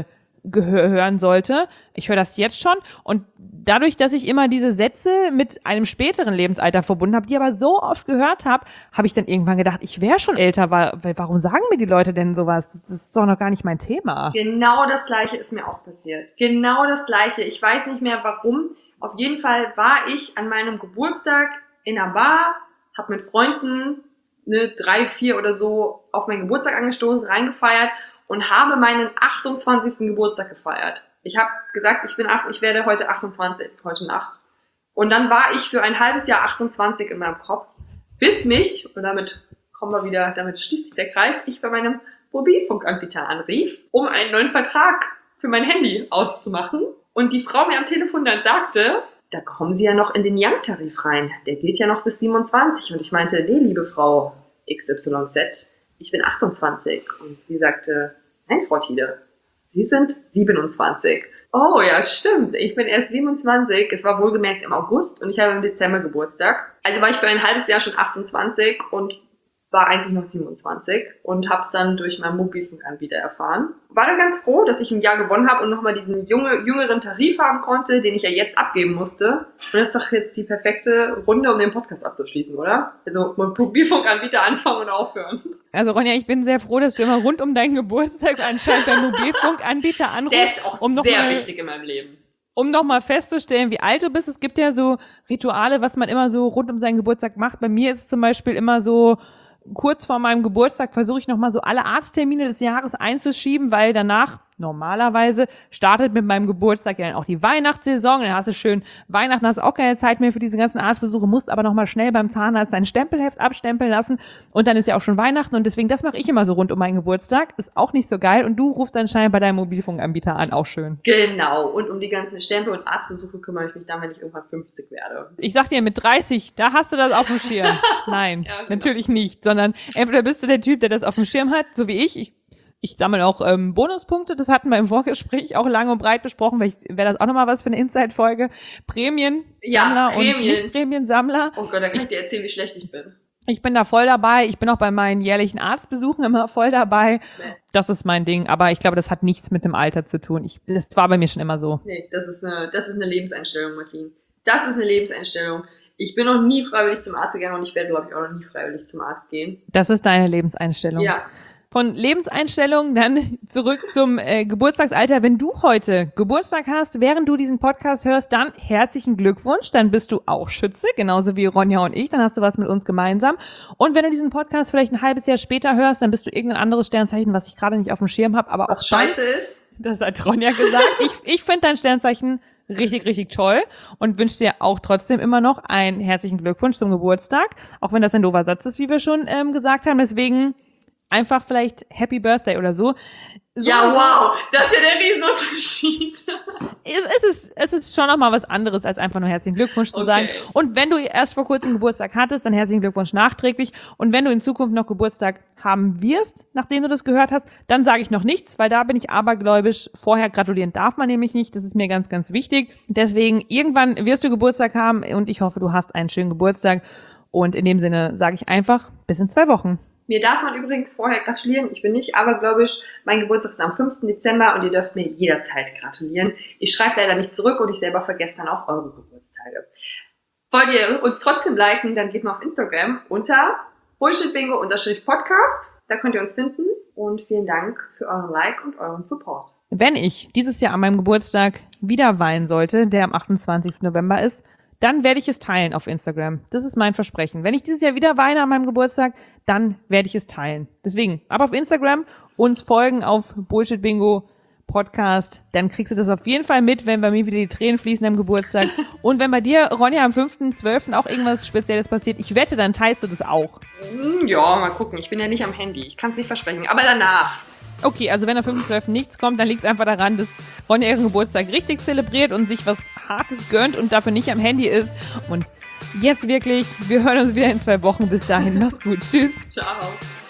hören sollte. Ich höre das jetzt schon. Und dadurch, dass ich immer diese Sätze mit einem späteren Lebensalter verbunden habe, die aber so oft gehört habe, habe ich dann irgendwann gedacht, ich wäre schon älter, weil warum sagen mir die Leute denn sowas? Das ist doch noch gar nicht mein Thema. Genau das Gleiche ist mir auch passiert. Genau das Gleiche. Ich weiß nicht mehr warum. Auf jeden Fall war ich an meinem Geburtstag in einer Bar, habe mit Freunden 3, 4 oder so auf meinen Geburtstag angestoßen, reingefeiert und habe meinen 28. Geburtstag gefeiert. Ich habe gesagt, ich werde heute 28, heute Nacht. Und dann war ich für ein halbes Jahr 28 in meinem Kopf, bis mich, und damit schließt sich der Kreis, ich bei meinem Mobilfunkanbieter anrief, um einen neuen Vertrag für mein Handy auszumachen. Und die Frau mir am Telefon dann sagte, da kommen Sie ja noch in den Young-Tarif rein. Der gilt ja noch bis 27. Und ich meinte, nee, liebe Frau XYZ, ich bin 28. Und sie sagte, nein, Frau Tiede, Sie sind 27. Oh ja, stimmt, ich bin erst 27. Es war wohlgemerkt im August und ich habe im Dezember Geburtstag. Also war ich für ein halbes Jahr schon 28 und war eigentlich noch 27 und habe es dann durch meinen Mobilfunkanbieter erfahren. War dann ganz froh, dass ich ein Jahr gewonnen habe und nochmal diesen jüngeren Tarif haben konnte, den ich ja jetzt abgeben musste. Und das ist doch jetzt die perfekte Runde, um den Podcast abzuschließen, oder? Also mit Mobilfunkanbieter anfangen und aufhören. Also Ronja, ich bin sehr froh, dass du immer rund um deinen Geburtstag anscheinend deinen Mobilfunkanbieter anrufst. Der ist auch sehr wichtig in meinem Leben. Um nochmal festzustellen, wie alt du bist. Es gibt ja so Rituale, was man immer so rund um seinen Geburtstag macht. Bei mir ist es zum Beispiel immer so, kurz vor meinem Geburtstag versuche ich nochmal so alle Arzttermine des Jahres einzuschieben, weil danach normalerweise startet mit meinem Geburtstag ja dann auch die Weihnachtssaison. Dann hast du schön Weihnachten, hast auch keine Zeit mehr für diese ganzen Arztbesuche, musst aber nochmal schnell beim Zahnarzt dein Stempelheft abstempeln lassen und dann ist ja auch schon Weihnachten und deswegen, das mache ich immer so rund um meinen Geburtstag. Ist auch nicht so geil und du rufst anscheinend bei deinem Mobilfunkanbieter an, auch schön. Genau, und um die ganzen Stempel- und Arztbesuche kümmere ich mich dann, wenn ich irgendwann 50 werde. Ich sag dir, mit 30, da hast du das auf dem Schirm. Nein, Ja, genau. Natürlich nicht, sondern entweder bist du der Typ, der das auf dem Schirm hat, so wie ich. Ich sammle auch Bonuspunkte, das hatten wir im Vorgespräch auch lang und breit besprochen, weil wäre das auch nochmal was für eine Inside-Folge. Prämiensammler und Nicht-Prämiensammler. Oh Gott, da kann ich dir erzählen, wie schlecht ich bin. Ich bin da voll dabei. Ich bin auch bei meinen jährlichen Arztbesuchen immer voll dabei. Nee. Das ist mein Ding. Aber ich glaube, das hat nichts mit dem Alter zu tun. Das war bei mir schon immer so. Nee, das ist eine Lebenseinstellung, Martin. Das ist eine Lebenseinstellung. Ich bin noch nie freiwillig zum Arzt gegangen und ich werde, glaube ich, auch noch nie freiwillig zum Arzt gehen. Das ist deine Lebenseinstellung. Ja. Von Lebenseinstellung dann zurück zum Geburtstagsalter. Wenn du heute Geburtstag hast, während du diesen Podcast hörst, dann herzlichen Glückwunsch. Dann bist du auch Schütze, genauso wie Ronja und ich. Dann hast du was mit uns gemeinsam. Und wenn du diesen Podcast vielleicht ein halbes Jahr später hörst, dann bist du irgendein anderes Sternzeichen, was ich gerade nicht auf dem Schirm habe. Aber Was auch scheiße ist. Das hat Ronja gesagt. Ich finde dein Sternzeichen richtig, richtig toll und wünsche dir auch trotzdem immer noch einen herzlichen Glückwunsch zum Geburtstag. Auch wenn das ein doofer Satz ist, wie wir schon gesagt haben. Deswegen einfach vielleicht Happy Birthday oder so. Ja, wow, das ist ja der Riesenunterschied. Es ist schon nochmal was anderes, als einfach nur herzlichen Glückwunsch zu sagen. Und wenn du erst vor kurzem Geburtstag hattest, dann herzlichen Glückwunsch nachträglich. Und wenn du in Zukunft noch Geburtstag haben wirst, nachdem du das gehört hast, dann sage ich noch nichts, weil da bin ich abergläubisch. Vorher gratulieren darf man nämlich nicht. Das ist mir ganz, ganz wichtig. Deswegen, irgendwann wirst du Geburtstag haben und ich hoffe, du hast einen schönen Geburtstag. Und in dem Sinne sage ich einfach, bis in 2 Wochen. Mir darf man übrigens vorher gratulieren. Ich bin nicht abergläubisch. Mein Geburtstag ist am 5. Dezember und ihr dürft mir jederzeit gratulieren. Ich schreibe leider nicht zurück und ich selber vergesse dann auch eure Geburtstage. Wollt ihr uns trotzdem liken, dann geht mal auf Instagram unter bullshitbingo_podcast. Da könnt ihr uns finden. Und vielen Dank für euren Like und euren Support. Wenn ich dieses Jahr an meinem Geburtstag wieder weinen sollte, der am 28. November ist, dann werde ich es teilen auf Instagram. Das ist mein Versprechen. Wenn ich dieses Jahr wieder weine an meinem Geburtstag, dann werde ich es teilen. Deswegen, ab auf Instagram, uns folgen auf Bullshit Bingo Podcast, dann kriegst du das auf jeden Fall mit, wenn bei mir wieder die Tränen fließen am Geburtstag. Und wenn bei dir, Ronja, am 5.12. auch irgendwas Spezielles passiert, ich wette, dann teilst du das auch. Ja, mal gucken. Ich bin ja nicht am Handy. Ich kann es nicht versprechen. Aber danach. Okay, also wenn am 5.12. nichts kommt, dann liegt es einfach daran, dass Ronja ihren Geburtstag richtig zelebriert und sich was Hartes gönnt und dafür nicht am Handy ist. Und jetzt wirklich, wir hören uns wieder in 2 Wochen. Bis dahin, mach's gut. Tschüss. Ciao.